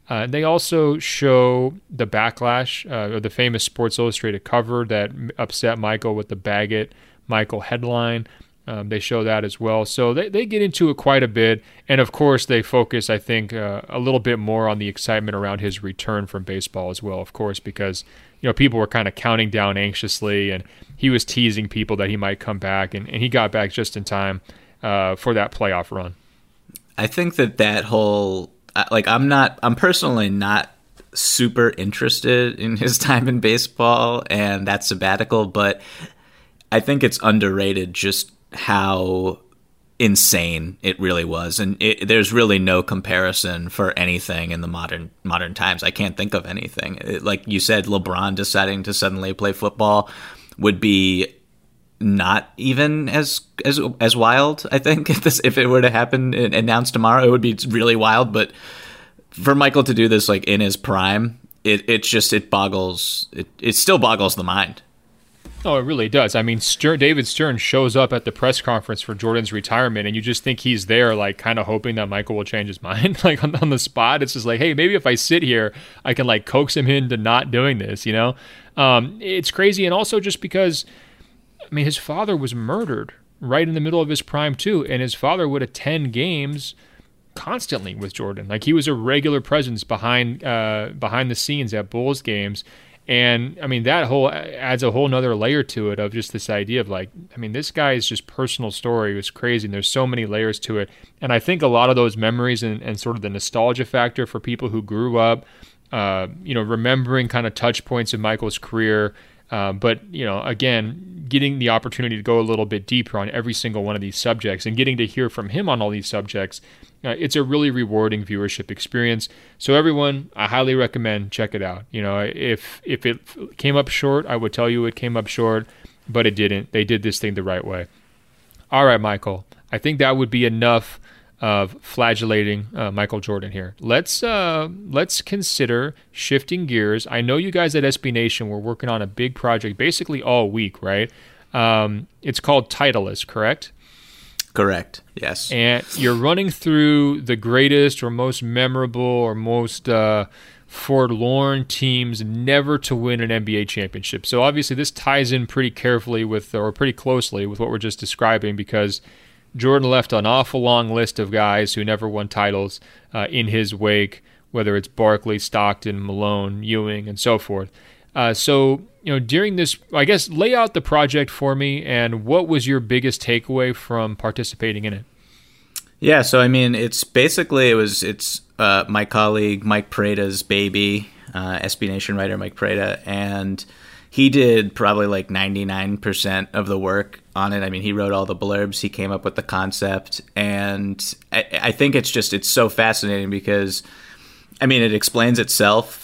They also show the backlash, or the famous Sports Illustrated cover that upset Michael with the "Bag It, Michael" headline. They show that as well. So they get into it quite a bit. And of course, they focus, I think, a little bit more on the excitement around his return from baseball as well, of course, because people were kind of counting down anxiously, and he was teasing people that he might come back, and he got back just in time for that playoff run. I think that whole, I'm personally not super interested in his time in baseball and that sabbatical, but I think it's underrated just how insane it really was, and there's really no comparison for anything in the modern times. I can't think of anything. Like you said, LeBron deciding to suddenly play football would be not even as wild. I think if it were to happen and announced tomorrow, it would be really wild. But for Michael to do this like in his prime, it still boggles the mind. Oh, it really does. I mean, David Stern shows up at the press conference for Jordan's retirement, and you just think he's there, like, kind of hoping that Michael will change his mind, like, on the spot. It's just like, hey, maybe if I sit here, I can, like, coax him into not doing this, It's crazy, and also just because, I mean, his father was murdered right in the middle of his prime, too, and his father would attend games constantly with Jordan. Like, he was a regular presence behind the scenes at Bulls games. And I mean, that adds a whole nother layer to it of just this idea of like, I mean, this guy's just personal story was crazy, and there's so many layers to it. And I think a lot of those memories and sort of the nostalgia factor for people who grew up, remembering kind of touch points of Michael's career, but again, getting the opportunity to go a little bit deeper on every single one of these subjects and getting to hear from him on all these subjects, it's a really rewarding viewership experience. So everyone, I highly recommend check it out. If it came up short, I would tell you it came up short, but it didn't. They did this thing the right way. All right, Michael, I think that would be enough of flagellating Michael Jordan here. Let's consider shifting gears. I know you guys at SB Nation were working on a big project basically all week, right? It's called Titleist, correct? Correct, yes. And you're running through the greatest or most memorable or most forlorn teams never to win an NBA championship. So obviously this ties in pretty closely with what we're just describing, because Jordan left an awful long list of guys who never won titles in his wake, whether it's Barkley, Stockton, Malone, Ewing, and so forth. So during this, I guess, lay out the project for me, and what was your biggest takeaway from participating in it? Yeah, so I mean, it's my colleague Mike Preda's baby, SB Nation writer Mike Preda, and he did probably like 99% of the work on it. I mean, he wrote all the blurbs, he came up with the concept, and I think it's so fascinating because, I mean, it explains itself.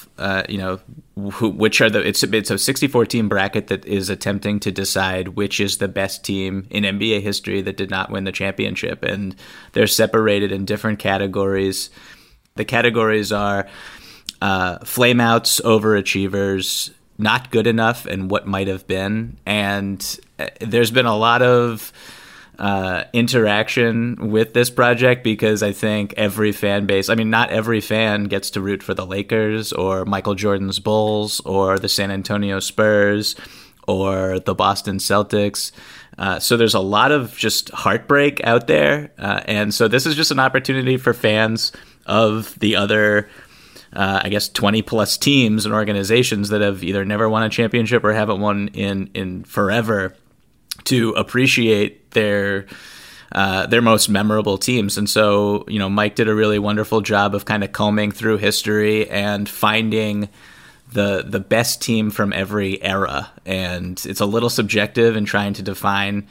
It's a 64 team bracket that is attempting to decide which is the best team in NBA history that did not win the championship, and they're separated in different categories. The categories are flameouts, overachievers, not good enough, and what might have been. And there's been a lot of interaction with this project because I think every fan base, I mean, not every fan gets to root for the Lakers or Michael Jordan's Bulls or the San Antonio Spurs or the Boston Celtics. So there's a lot of just heartbreak out there. And so this is just an opportunity for fans of the other 20 plus teams and organizations that have either never won a championship or haven't won in forever to appreciate their most memorable teams. And so, Mike did a really wonderful job of kind of combing through history and finding the best team from every era. And it's a little subjective in trying to define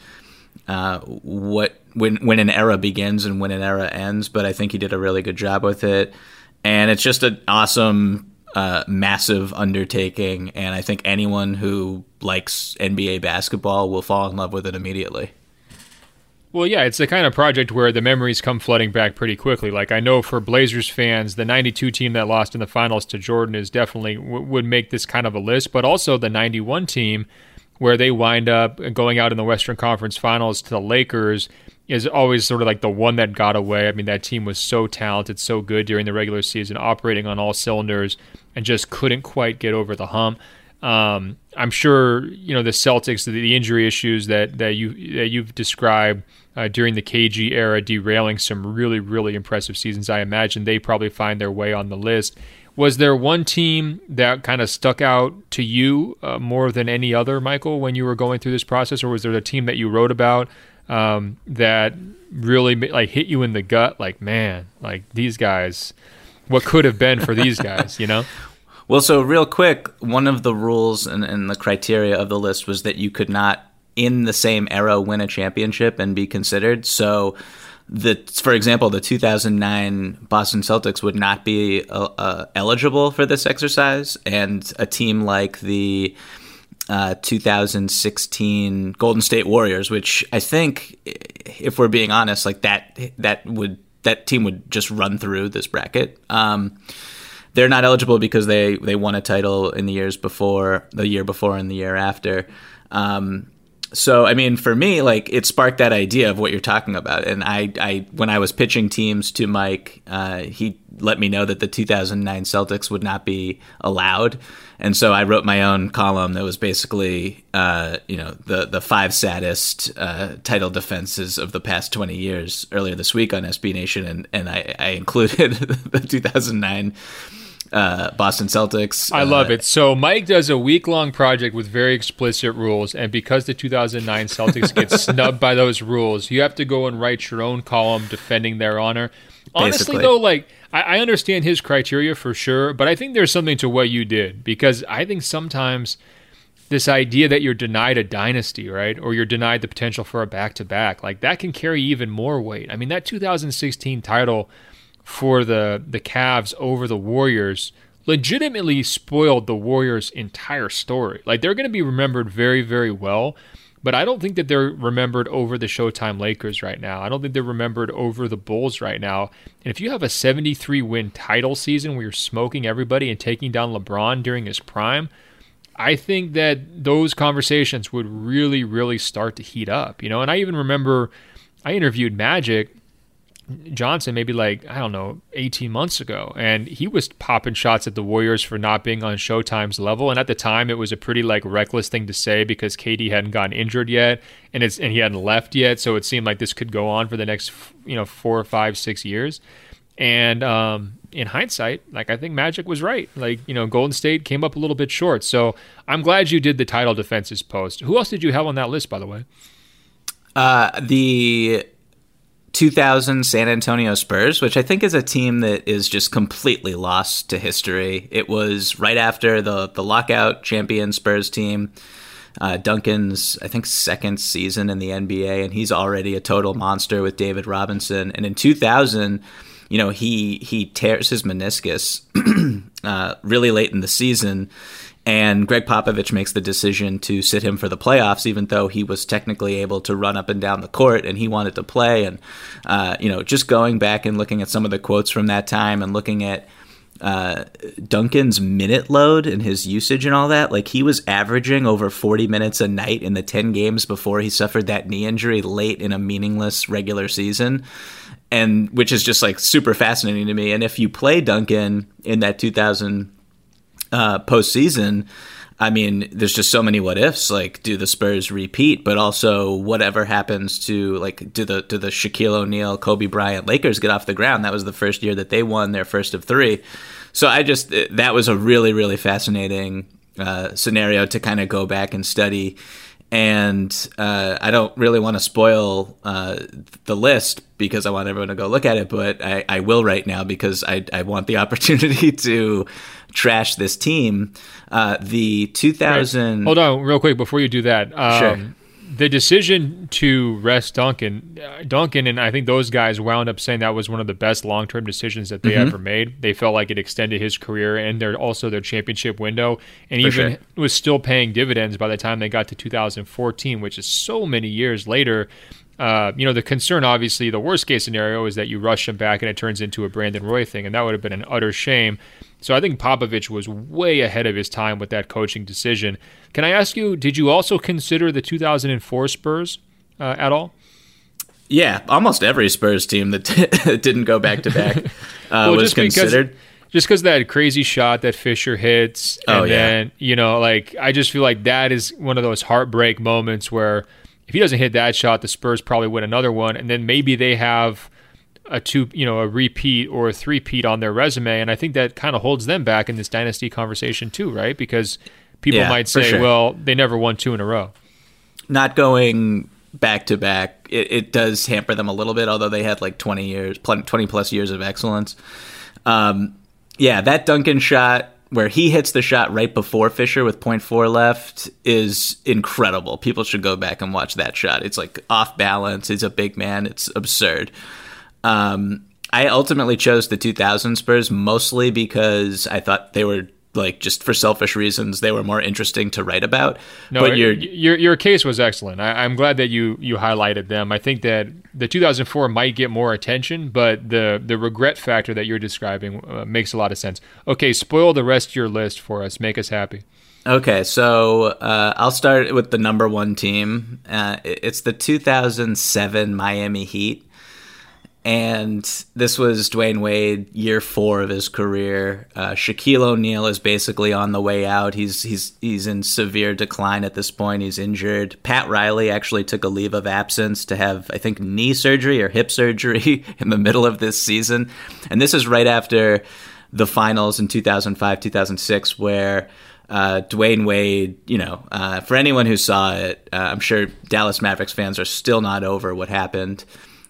when an era begins and when an era ends, but I think he did a really good job with it. And it's just an awesome, massive undertaking, and I think anyone who likes NBA basketball will fall in love with it immediately. Well, yeah, it's the kind of project where the memories come flooding back pretty quickly. Like, I know for Blazers fans, the 92 team that lost in the finals to Jordan is definitely would make this kind of a list, but also the 91 team where they wind up going out in the Western Conference Finals to the Lakers is always sort of like the one that got away. I mean, that team was so talented, so good during the regular season, operating on all cylinders, and just couldn't quite get over the hump. I'm sure the Celtics, the injury issues that you've described during the KG era, derailing some really, really impressive seasons. I imagine they probably find their way on the list. Was there one team that kind of stuck out to you more than any other, Michael, when you were going through this process, or was there a team that you wrote about that really like hit you in the gut? Like, man, like these guys, what could have been for these guys, Well, so real quick, one of the rules and the criteria of the list was that you could not, in the same era, win a championship and be considered. So, for example, the 2009 Boston Celtics would not be eligible for this exercise, and a team like the 2016 Golden State Warriors, which I think, if we're being honest, like that team would just run through this bracket. They're not eligible because they won a title in the year before, and the year after. So, I mean, for me, like, it sparked that idea of what you're talking about. And I when I was pitching teams to Mike, he let me know that the 2009 Celtics would not be allowed. And so I wrote my own column that was basically, the 5 saddest title defenses of the past 20 years earlier this week on SB Nation. And I included the 2009 Boston Celtics. I love it. So Mike does a week-long project with very explicit rules, and because the 2009 Celtics get snubbed by those rules, you have to go and write your own column defending their honor. Honestly, though, like, I understand his criteria for sure, but I think there's something to what you did, because I think sometimes this idea that you're denied a dynasty, right, or you're denied the potential for a back-to-back, like, that can carry even more weight. I mean, that 2016 title for the Cavs over the Warriors legitimately spoiled the Warriors' entire story. Like, they're going to be remembered very, very well, but I don't think that they're remembered over the Showtime Lakers right now. I don't think they're remembered over the Bulls right now. And if you have a 73-win title season where you're smoking everybody and taking down LeBron during his prime, I think that those conversations would really, really start to heat up. And I even remember I interviewed Magic Johnson maybe 18 months ago, and he was popping shots at the Warriors for not being on Showtime's level, and at the time it was a pretty reckless thing to say because KD hadn't gotten injured yet and he hadn't left yet, so it seemed like this could go on for the next 4, 5, 6 years. And in hindsight, I think Magic was right. Golden State came up a little bit short, so I'm glad you did the title defenses post. Who else did you have on that list, by the way? The 2000 San Antonio Spurs, which I think is a team that is just completely lost to history. It was right after the lockout champion Spurs team, Duncan's, I think, second season in the NBA, and he's already a total monster with David Robinson. And in 2000, he tears his meniscus really late in the season, and Greg Popovich makes the decision to sit him for the playoffs, even though he was technically able to run up and down the court and he wanted to play. And, just going back and looking at some of the quotes from that time and looking at Duncan's minute load and his usage and all that, he was averaging over 40 minutes a night in the 10 games before he suffered that knee injury late in a meaningless regular season. And which is just super fascinating to me. And if you play Duncan in that 2000 postseason, I mean, there's just so many what ifs. Do the Spurs repeat? But also, whatever happens to do the Shaquille O'Neal, Kobe Bryant Lakers get off the ground? That was the first year that they won their first of 3. So that was a really, really fascinating scenario to kind of go back and study. And I don't really want to spoil the list because I want everyone to go look at it, but I will right now because I want the opportunity to trash this team. The 2000... Hold on real quick before you do that. Sure. The decision to rest Duncan, and I think those guys wound up saying that was one of the best long-term decisions that they ever made. They felt like it extended his career and their championship window, and was still paying dividends by the time they got to 2014, which is so many years later. The concern, obviously, the worst-case scenario is that you rush him back and it turns into a Brandon Roy thing, and that would have been an utter shame. So I think Popovich was way ahead of his time with that coaching decision. Can I ask you, did you also consider the 2004 Spurs at all? Yeah, almost every Spurs team that didn't go back-to-back was considered. Just because that crazy shot that Fisher hits, and then, I just feel like that is one of those heartbreak moments where if he doesn't hit that shot, the Spurs probably win another one, and then maybe they have a repeat or a three-peat on their resume, and I think that kind of holds them back in this dynasty conversation too, right? Because people might say, well, they never won 2 in a row. Not going back-to-back, it does hamper them a little bit, although they had like 20-plus years of excellence. That Duncan shot where he hits the shot right before Fisher with 0.4 left is incredible. People should go back and watch that shot. It's like off balance. He's a big man. It's absurd. I ultimately chose the 2000 Spurs mostly because I thought they were, like, just for selfish reasons, they were more interesting to write about. No, but your case was excellent. I'm glad that you highlighted them. I think that the 2004 might get more attention, but the regret factor that you're describing makes a lot of sense. Okay, spoil the rest of your list for us. Make us happy. Okay, so I'll start with the number one team. It's the 2007 Miami Heat. And this was Dwayne Wade, year 4 of his career. Shaquille O'Neal is basically on the way out. He's in severe decline at this point. He's injured. Pat Riley actually took a leave of absence to have, I think, knee surgery or hip surgery in the middle of this season. And this is right after the finals in 2005, 2006, where Dwayne Wade, for anyone who saw it, I'm sure Dallas Mavericks fans are still not over what happened.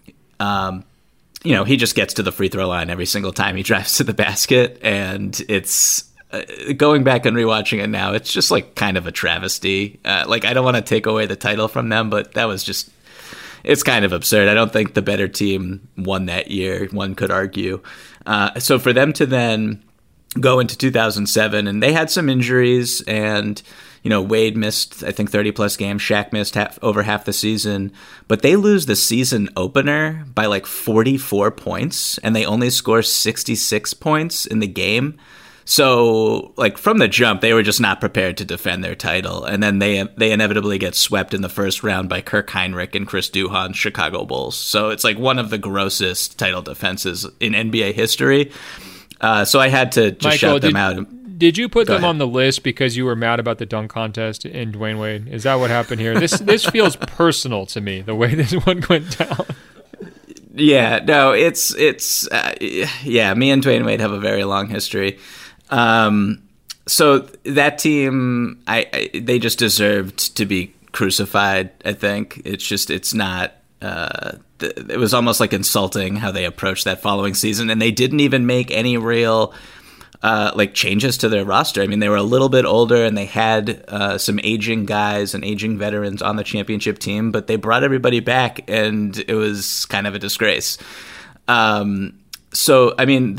He just gets to the free throw line every single time he drives to the basket, and it's going back and rewatching it now, it's just like kind of a travesty. I don't want to take away the title from them, but that was just, it's kind of absurd. I don't think the better team won that year, one could argue. So for them to then go into 2007, and they had some injuries, and Wade missed, I think, 30-plus games. Shaq missed over half the season. But they lose the season opener by like 44 points, and they only score 66 points in the game. So, like, from the jump, they were just not prepared to defend their title. And then they inevitably get swept in the first round by Kirk Heinrich and Chris Duhon's Chicago Bulls. So it's like one of the grossest title defenses in NBA history. So I had to just shout them out. Did you put them on the list because you were mad about the dunk contest in Dwayne Wade? Is that what happened here? This feels personal to me, the way this one went down. Yeah, no, it's me and Dwayne Wade have a very long history. So that team, they just deserved to be crucified, I think. It's not, it was almost like insulting how they approached that following season, and they didn't even make any real changes to their roster. I mean, they were a little bit older, and they had some aging guys and aging veterans on the championship team, but they brought everybody back, and it was kind of a disgrace. So, I mean,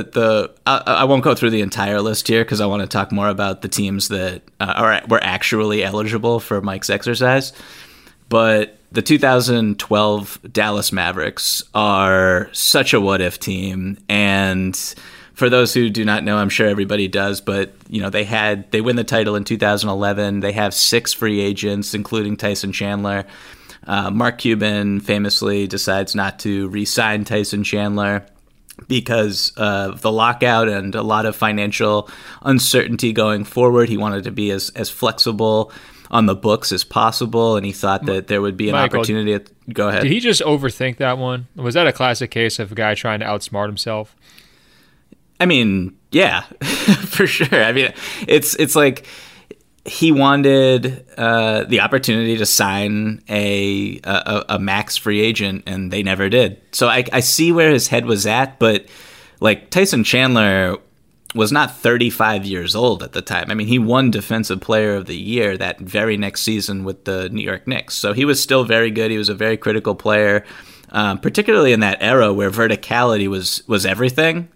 I won't go through the entire list here because I want to talk more about the teams that were actually eligible for Mike's exercise. But the 2012 Dallas Mavericks are such a what-if team, and for those who do not know, I'm sure everybody does, but they win the title in 2011. They have 6 free agents, including Tyson Chandler. Mark Cuban famously decides not to re-sign Tyson Chandler because of the lockout and a lot of financial uncertainty going forward. He wanted to be as flexible on the books as possible, and he thought that there would be an opportunity. Go ahead. Did he just overthink that one? Was that a classic case of a guy trying to outsmart himself? I mean, yeah, for sure. I mean, it's like he wanted the opportunity to sign a max free agent, and they never did. So I see where his head was at, but like Tyson Chandler was not 35 years old at the time. I mean, he won Defensive Player of the Year that very next season with the New York Knicks. So he was still very good. He was a very critical player. Particularly in that era where verticality was everything.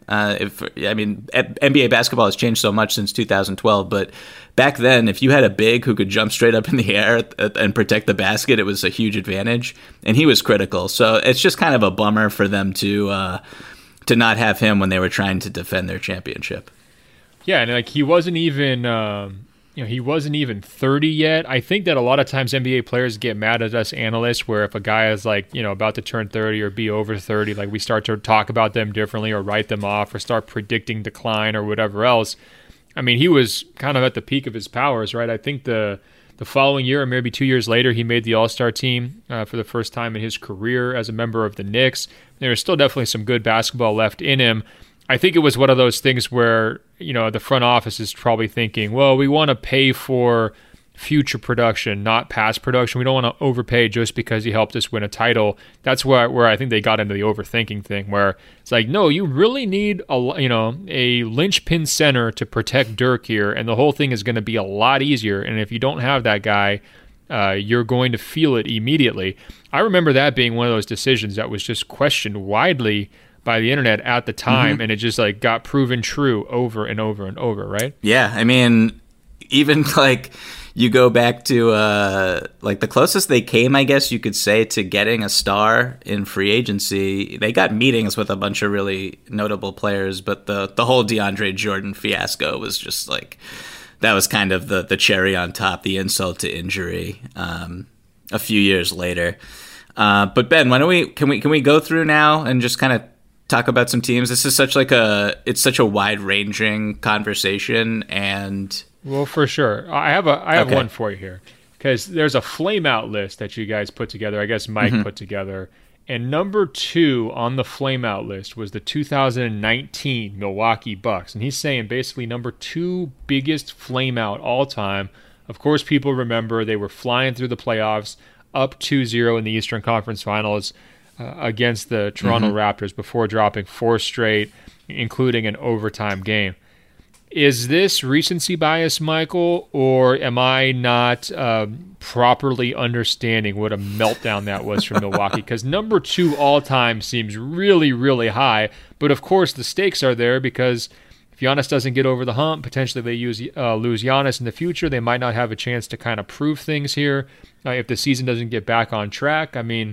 NBA basketball has changed so much since 2012, but back then, if you had a big who could jump straight up in the air and protect the basket, it was a huge advantage, and he was critical. So it's just kind of a bummer for them to not have him when they were trying to defend their championship. Yeah, and like he wasn't even. he wasn't even 30 yet. I think that a lot of times NBA players get mad at us analysts where if a guy is like, about to turn 30 or be over 30, like we start to talk about them differently or write them off or start predicting decline or whatever else. I mean, he was kind of at the peak of his powers, right? I think the following year or maybe 2 years later, he made the All-Star team for the first time in his career as a member of the Knicks. There's still definitely some good basketball left in him. I think it was one of those things where, the front office is probably thinking, well, we want to pay for future production, not past production. We don't want to overpay just because he helped us win a title. That's where I think they got into the overthinking thing, where it's like, no, you really need a linchpin center to protect Dirk here, and the whole thing is going to be a lot easier. And if you don't have that guy, you're going to feel it immediately. I remember that being one of those decisions that was just questioned widely by the internet at the time, and it just like got proven true over and over and over, right? Yeah, I mean, even like you go back to like the closest they came, I guess you could say, to getting a star in free agency. They got meetings with a bunch of really notable players, but the whole DeAndre Jordan fiasco was just like, that was kind of the cherry on top, the insult to injury a few years later. But Ben, why don't can we go through now and just kind of talk about some teams? This is such a wide ranging conversation, and well, for sure, I have one for you here, because there's a flame out list that you guys put together. I guess Mike put together, and number 2 on the flame out list was the 2019 Milwaukee Bucks, and he's saying basically number 2 biggest flame out all time. Of course, people remember they were flying through the playoffs, up 2-0 in the Eastern Conference Finals against the Toronto Raptors before dropping 4 straight, including an overtime game. Is this recency bias, Michael, or am I not properly understanding what a meltdown that was from Milwaukee? Because number 2 all-time seems really, really high, but of course the stakes are there because if Giannis doesn't get over the hump, potentially they lose Giannis in the future. They might not have a chance to kind of prove things here if the season doesn't get back on track. I mean,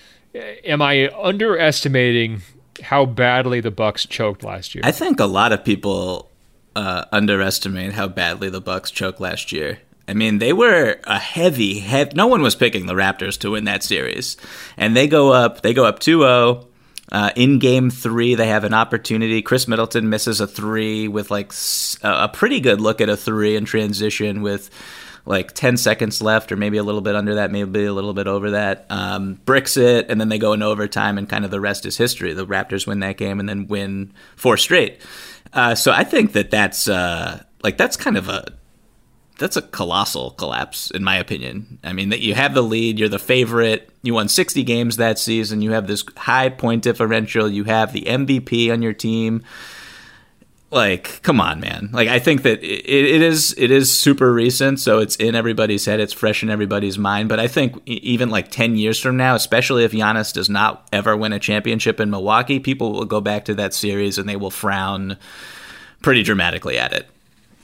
am I underestimating how badly the Bucks choked last year? I think a lot of people underestimate how badly the Bucks choked last year. I mean, they were a heavy. No one was picking the Raptors to win that series, and they go up 2-0. In game 3, they have an opportunity. Chris Middleton misses a 3 with like a pretty good look at a 3 in transition with like 10 seconds left, or maybe a little bit under that, maybe a little bit over that. Bricks it, and then they go into overtime, and kind of the rest is history. The Raptors win that game and then win 4 straight. So I think that's kind of that's a colossal collapse, in my opinion. I mean, that you have the lead, you're the favorite, you won 60 games that season, you have this high point differential, you have the MVP on your team. Like, come on, man. Like, I think that it is super recent, so it's in everybody's head, it's fresh in everybody's mind. But I think even like 10 years from now, especially if Giannis does not ever win a championship in Milwaukee, people will go back to that series and they will frown pretty dramatically at it.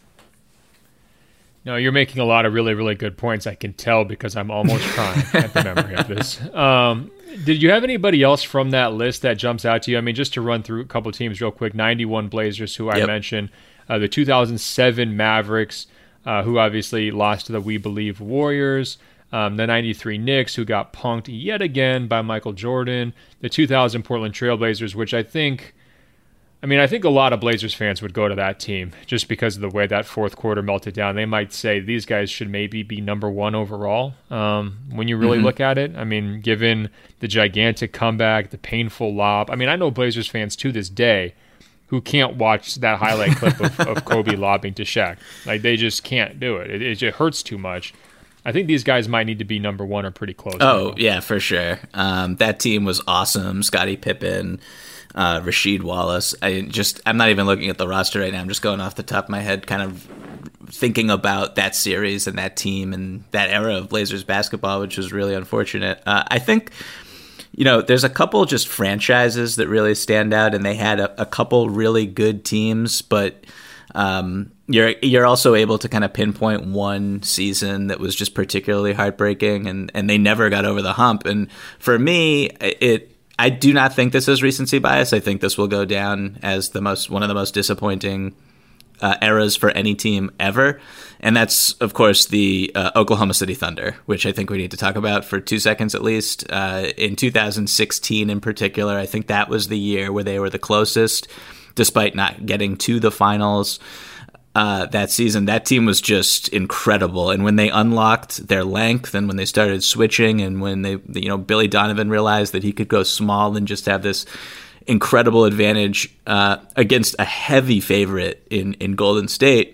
No, you're making a lot of really, really good points. I can tell because I'm almost crying at the memory of this. Did you have anybody else from that list that jumps out to you? I mean, just to run through a couple of teams real quick, 91 Blazers, who I mentioned, the 2007 Mavericks, who obviously lost to the We Believe Warriors, the 93 Knicks, who got punked yet again by Michael Jordan, the 2000 Portland Trailblazers, which I think a lot of Blazers fans would go to that team just because of the way that fourth quarter melted down. They might say these guys should maybe be number 1 overall when you really look at it. I mean, given the gigantic comeback, the painful lob. I mean, I know Blazers fans to this day who can't watch that highlight clip of Kobe lobbing to Shaq. Like, they just can't do it. It just hurts too much. I think these guys might need to be number 1 or pretty close. Oh, yeah, for sure. That team was awesome. Scottie Pippen, Rasheed Wallace. I'm not even looking at the roster right now. I'm just going off the top of my head, kind of thinking about that series and that team and that era of Blazers basketball, which was really unfortunate. I think, there's a couple just franchises that really stand out, and they had a couple really good teams, but you're also able to kind of pinpoint one season that was just particularly heartbreaking, and they never got over the hump. And for me, I do not think this is recency bias. I think this will go down as one of the most disappointing eras for any team ever. And that's, of course, the Oklahoma City Thunder, which I think we need to talk about for 2 seconds at least. In 2016 in particular, I think that was the year where they were the closest, despite not getting to the finals that season. That team was just incredible. And when they unlocked their length and when they started switching and when they, Billy Donovan realized that he could go small and just have this incredible advantage against a heavy favorite in Golden State,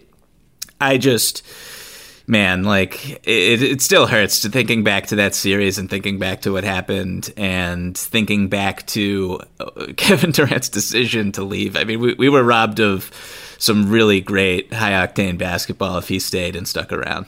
it still hurts to thinking back to that series and thinking back to what happened and thinking back to Kevin Durant's decision to leave. I mean, we were robbed of some really great high-octane basketball if he stayed and stuck around.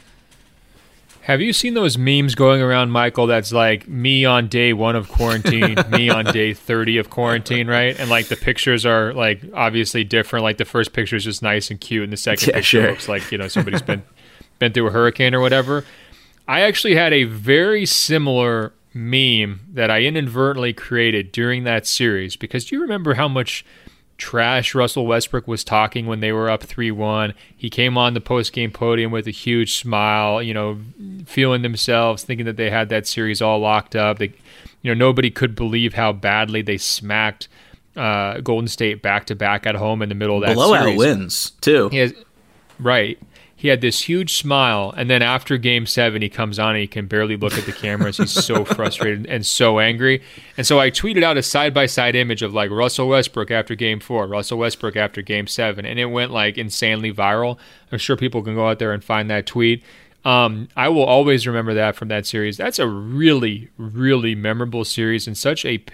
Have you seen those memes going around, Michael, that's like me on day 1 of quarantine, me on day 30 of quarantine, right? And like the pictures are like obviously different. Like the first picture is just nice and cute and the second picture looks like, somebody's been through a hurricane or whatever. I actually had a very similar meme that I inadvertently created during that series because do you remember how much trash Russell Westbrook was talking when they were up 3-1. He came on the post-game podium with a huge smile, feeling themselves, thinking that they had that series all locked up. Nobody could believe how badly they smacked Golden State back-to-back at home in the middle of that blowout series. Wins, too. Right. He had this huge smile, and then after Game 7, he comes on and he can barely look at the cameras. He's so frustrated and so angry. And so I tweeted out a side-by-side image of like Russell Westbrook after Game 4, Russell Westbrook after Game 7, and it went like insanely viral. I'm sure people can go out there and find that tweet. I will always remember that from that series. That's a really, really memorable series and such a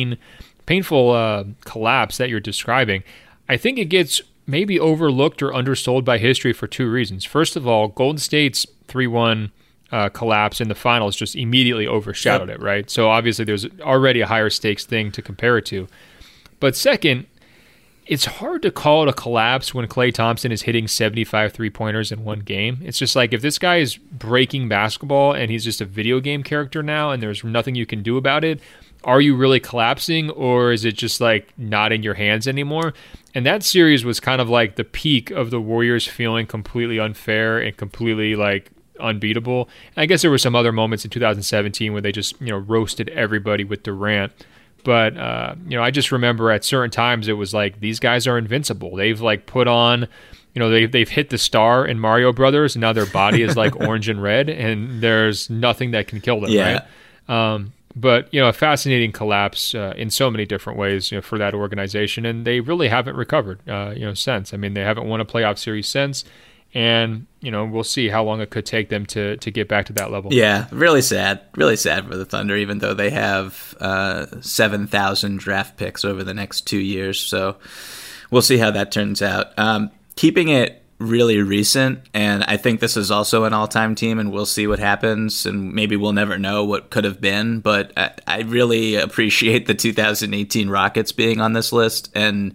painful collapse that you're describing. I think it gets maybe overlooked or undersold by history for 2 reasons. First of all, Golden State's 3-1 collapse in the finals just immediately overshadowed it, right? So obviously there's already a higher stakes thing to compare it to. But second, it's hard to call it a collapse when Klay Thompson is hitting 75 three-pointers in one game. It's just like if this guy is breaking basketball and he's just a video game character now and there's nothing you can do about it, are you really collapsing or is it just like not in your hands anymore? And that series was kind of like the peak of the Warriors feeling completely unfair and completely like unbeatable. And I guess there were some other moments in 2017 where they just, roasted everybody with Durant. But, I just remember at certain times it was like these guys are invincible. They've like put on, they've hit the star in Mario Brothers and now their body is like orange and red and there's nothing that can kill them, right? But, a fascinating collapse in so many different ways for that organization. And they really haven't recovered, since. I mean, they haven't won a playoff series since. And, we'll see how long it could take them to get back to that level. Yeah, really sad. Really sad for the Thunder, even though they have 7,000 draft picks over the next 2 years. So we'll see how that turns out. Keeping it really recent, and I think this is also an all-time team, and we'll see what happens, and maybe we'll never know what could have been, but I really appreciate the 2018 Rockets being on this list, and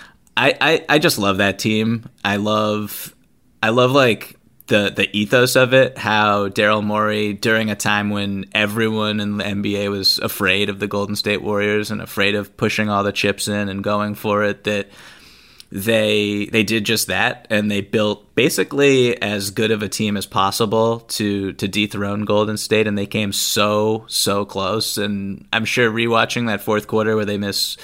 I just love that team. I love like the ethos of it, how Daryl Morey, during a time when everyone in the NBA was afraid of the Golden State Warriors and afraid of pushing all the chips in and going for it, that they did just that, and they built basically as good of a team as possible to dethrone Golden State, and they came so close. And I'm sure rewatching that fourth quarter where they missed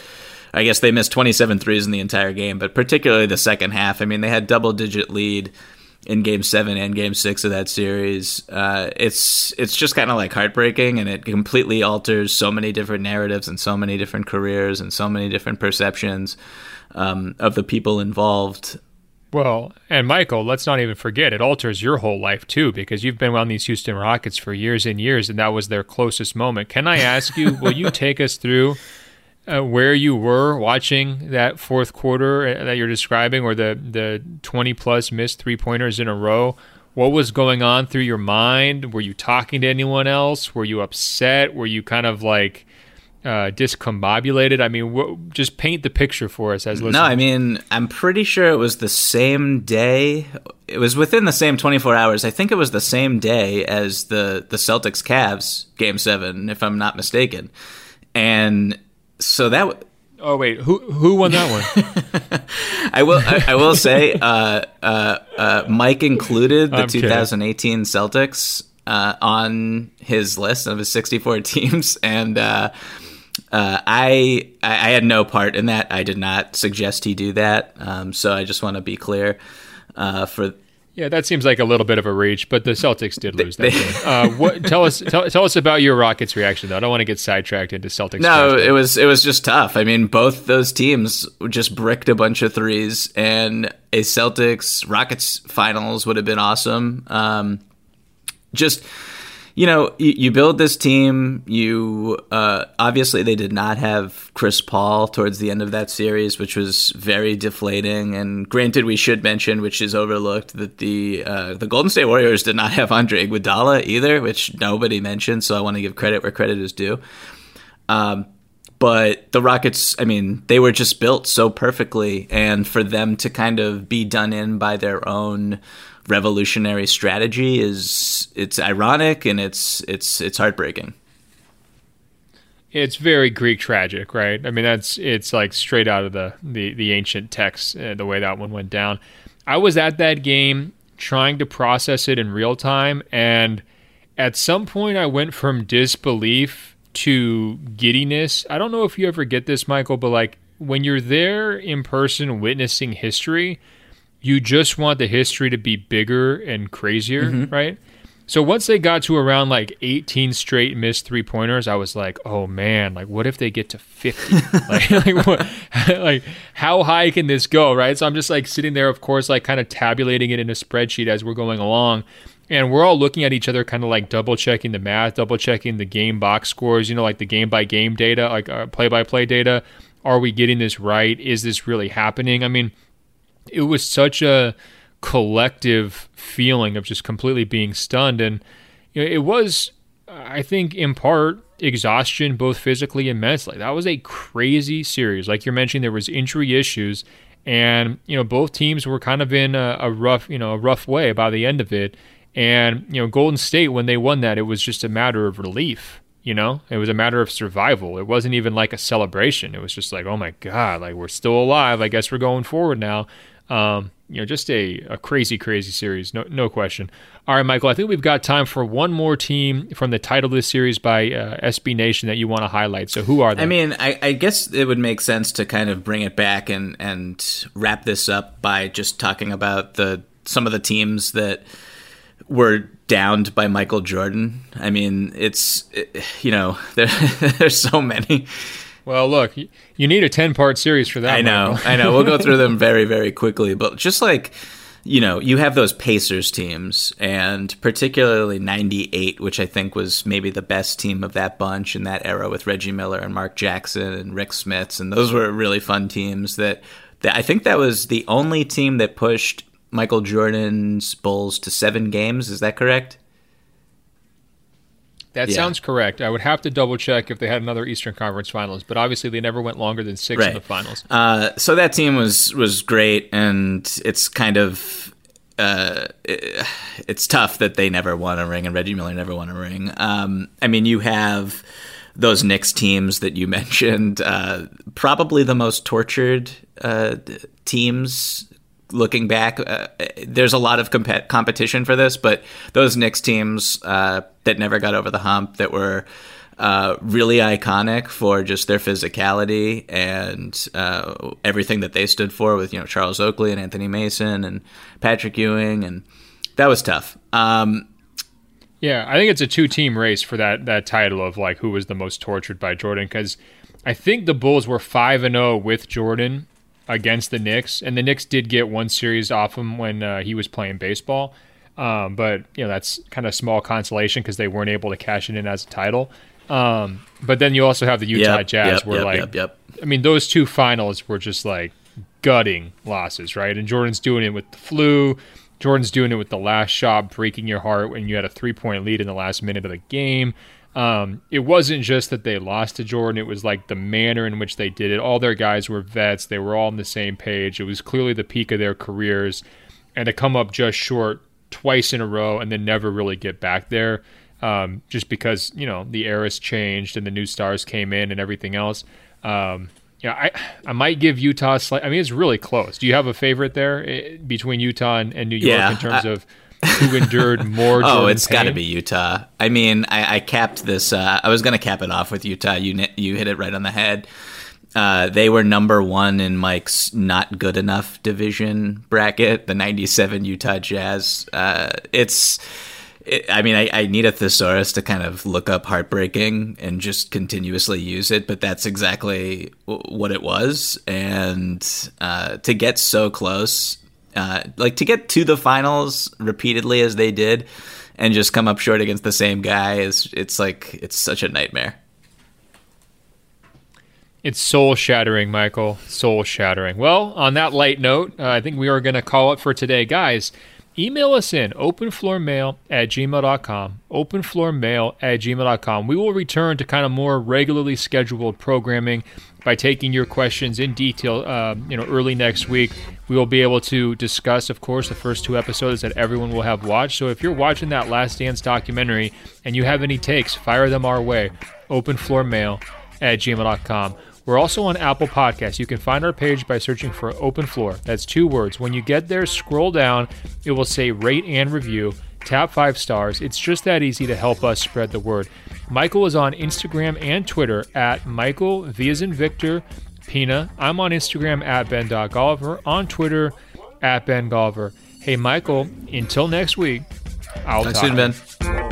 27 threes in the entire game, but particularly the second half. I mean, they had double-digit lead in Game 7 and Game 6 of that series. It's just kind of like heartbreaking, and it completely alters so many different narratives and so many different careers and so many different perceptions of the people involved. Well, and Michael, let's not even forget, it alters your whole life too, because you've been on these Houston Rockets for years and years, and that was their closest moment. Can I ask you, will you take us through where you were watching that fourth quarter that you're describing, or the 20-plus missed three-pointers in a row? What was going on through your mind? Were you talking to anyone else? Were you upset? Were you kind of like discombobulated? I mean, just paint the picture for us as listeners. No, I mean, I'm pretty sure it was the same day. It was within the same 24 hours. I think it was the same day as the Celtics-Cavs Game 7, if I'm not mistaken. And so that... Oh, wait, who won that one? I will say, Mike included the 2018 Celtics on his list of his 64 teams, and I had no part in that. I did not suggest he do that. So I just want to be clear. Yeah, that seems like a little bit of a reach, but the Celtics did lose that game. Tell us about your Rockets reaction, though. I don't want to get sidetracked into Celtics. No, it was just tough. I mean, both those teams just bricked a bunch of threes, and a Celtics Rockets finals would have been awesome. You build this team. Obviously they did not have Chris Paul towards the end of that series, which was very deflating. And granted, we should mention, which is overlooked, that the Golden State Warriors did not have Andre Iguodala either, which nobody mentioned. So I want to give credit where credit is due. But the Rockets, I mean, they were just built so perfectly, and for them to kind of be done in by their own revolutionary strategy it's ironic, and it's heartbreaking. It's very Greek tragic, right? I mean, it's like straight out of the ancient texts, the way that one went down. I was at that game trying to process it in real time, and at some point I went from disbelief to giddiness. I don't know if you ever get this, Michael, but like when you're there in person witnessing history, you just want the history to be bigger and crazier, right? So once they got to around like 18 straight missed three-pointers, I was like, oh man, like what if they get to 50? like how high can this go, right? So I'm just like sitting there, of course, like kind of tabulating it in a spreadsheet as we're going along. And we're all looking at each other, kind of like double-checking the math, double-checking the game box scores, like the game-by-game data, like play-by-play data. Are we getting this right? Is this really happening? I mean, it was such a collective feeling of just completely being stunned. And it was, I think, in part, exhaustion, both physically and mentally. That was a crazy series. Like you're mentioning, there was injury issues, and both teams were kind of in a rough way by the end of it. And Golden State, when they won that, it was just a matter of relief. It was a matter of survival. It wasn't even like a celebration. It was just like, oh my God, like we're still alive. I guess we're going forward now. Just a crazy, crazy series. No question. All right, Michael, I think we've got time for one more team from the title of this series by SB Nation that you want to highlight. So who are they? I mean, I guess it would make sense to kind of bring it back and wrap this up by just talking about some of the teams that were downed by Michael Jordan. I mean, there's so many. Well, look, you need a 10-part series for that. I know. We'll go through them very, very quickly. But just like, you have those Pacers teams, and particularly 98, which I think was maybe the best team of that bunch in that era with Reggie Miller and Mark Jackson and Rick Smits. And those were really fun teams that I think that was the only team that pushed Michael Jordan's Bulls to 7 games. Is that correct? That sounds correct. I would have to double check if they had another Eastern Conference Finals, but obviously they never went longer than 6 in the finals. So that team was great, and it's kind of it's tough that they never won a ring and Reggie Miller never won a ring. I mean, you have those Knicks teams that you mentioned, probably the most tortured teams. Looking back, there's a lot of competition for this, but those Knicks teams that never got over the hump, that were really iconic for just their physicality and everything that they stood for, with Charles Oakley and Anthony Mason and Patrick Ewing, and that was tough. Yeah, I think it's a 2-team race for that title of like who was the most tortured by Jordan, because I think the Bulls were 5-0 with Jordan against the Knicks, and the Knicks did get one series off him when he was playing baseball, but that's kind of small consolation because they weren't able to cash it in as a title. But then you also have the Utah Jazz, where I mean, those 2 finals were just like gutting losses, right? And Jordan's doing it with the flu. Jordan's doing it with the last shot breaking your heart when you had a 3-point lead in the last minute of the game. It wasn't just that they lost to Jordan. It was like the manner in which they did it. All their guys were vets. They were all on the same page. It was clearly the peak of their careers. And to come up just short twice in a row and then never really get back there, just because, the era's changed and the new stars came in and everything else. Yeah, I might give Utah it's really close. Do you have a favorite there between Utah and New York in terms of who endured more Jordan it's got to pain? be Utah. I mean, I capped this. I was going to cap it off with Utah. You hit it right on the head. They were number one in Mike's not good enough division bracket, the 97 Utah Jazz. I need a thesaurus to kind of look up heartbreaking and just continuously use it, but that's exactly what it was. And to get so close, to get to the finals repeatedly as they did and just come up short against the same guy, it's such a nightmare. It's soul-shattering, Michael. Soul-shattering. Well, on that light note, I think we are going to call it for today. Guys, email us in, openfloormail@gmail.com, openfloormail@gmail.com. We will return to kind of more regularly scheduled programming by taking your questions in detail early next week. We will be able to discuss, of course, the first 2 episodes that everyone will have watched. So if you're watching that Last Dance documentary and you have any takes, fire them our way, openfloormail@gmail.com. We're also on Apple Podcasts. You can find our page by searching for Open Floor. That's 2 words. When you get there, scroll down. It will say rate and review. Tap 5 stars. It's just that easy to help us spread the word. Michael is on Instagram and Twitter at Michael V as in Victor Pina. I'm on Instagram at Ben.Golliver. On Twitter at Ben Golliver. Hey, Michael, until next week, I'll talk soon, Ben.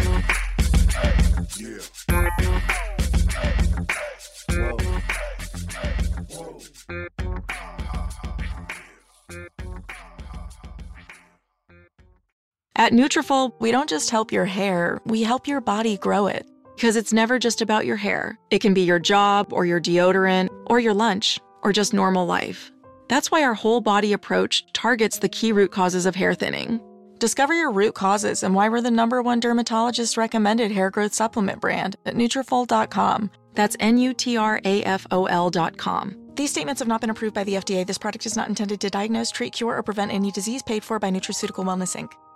At Nutrafol, we don't just help your hair, we help your body grow it. Because it's never just about your hair. It can be your job, or your deodorant, or your lunch, or just normal life. That's why our whole body approach targets the key root causes of hair thinning. Discover your root causes and why we're the #1 dermatologist recommended hair growth supplement brand at Nutrafol.com. That's Nutrafol.com. These statements have not been approved by the FDA. This product is not intended to diagnose, treat, cure, or prevent any disease paid for by Nutraceutical Wellness, Inc.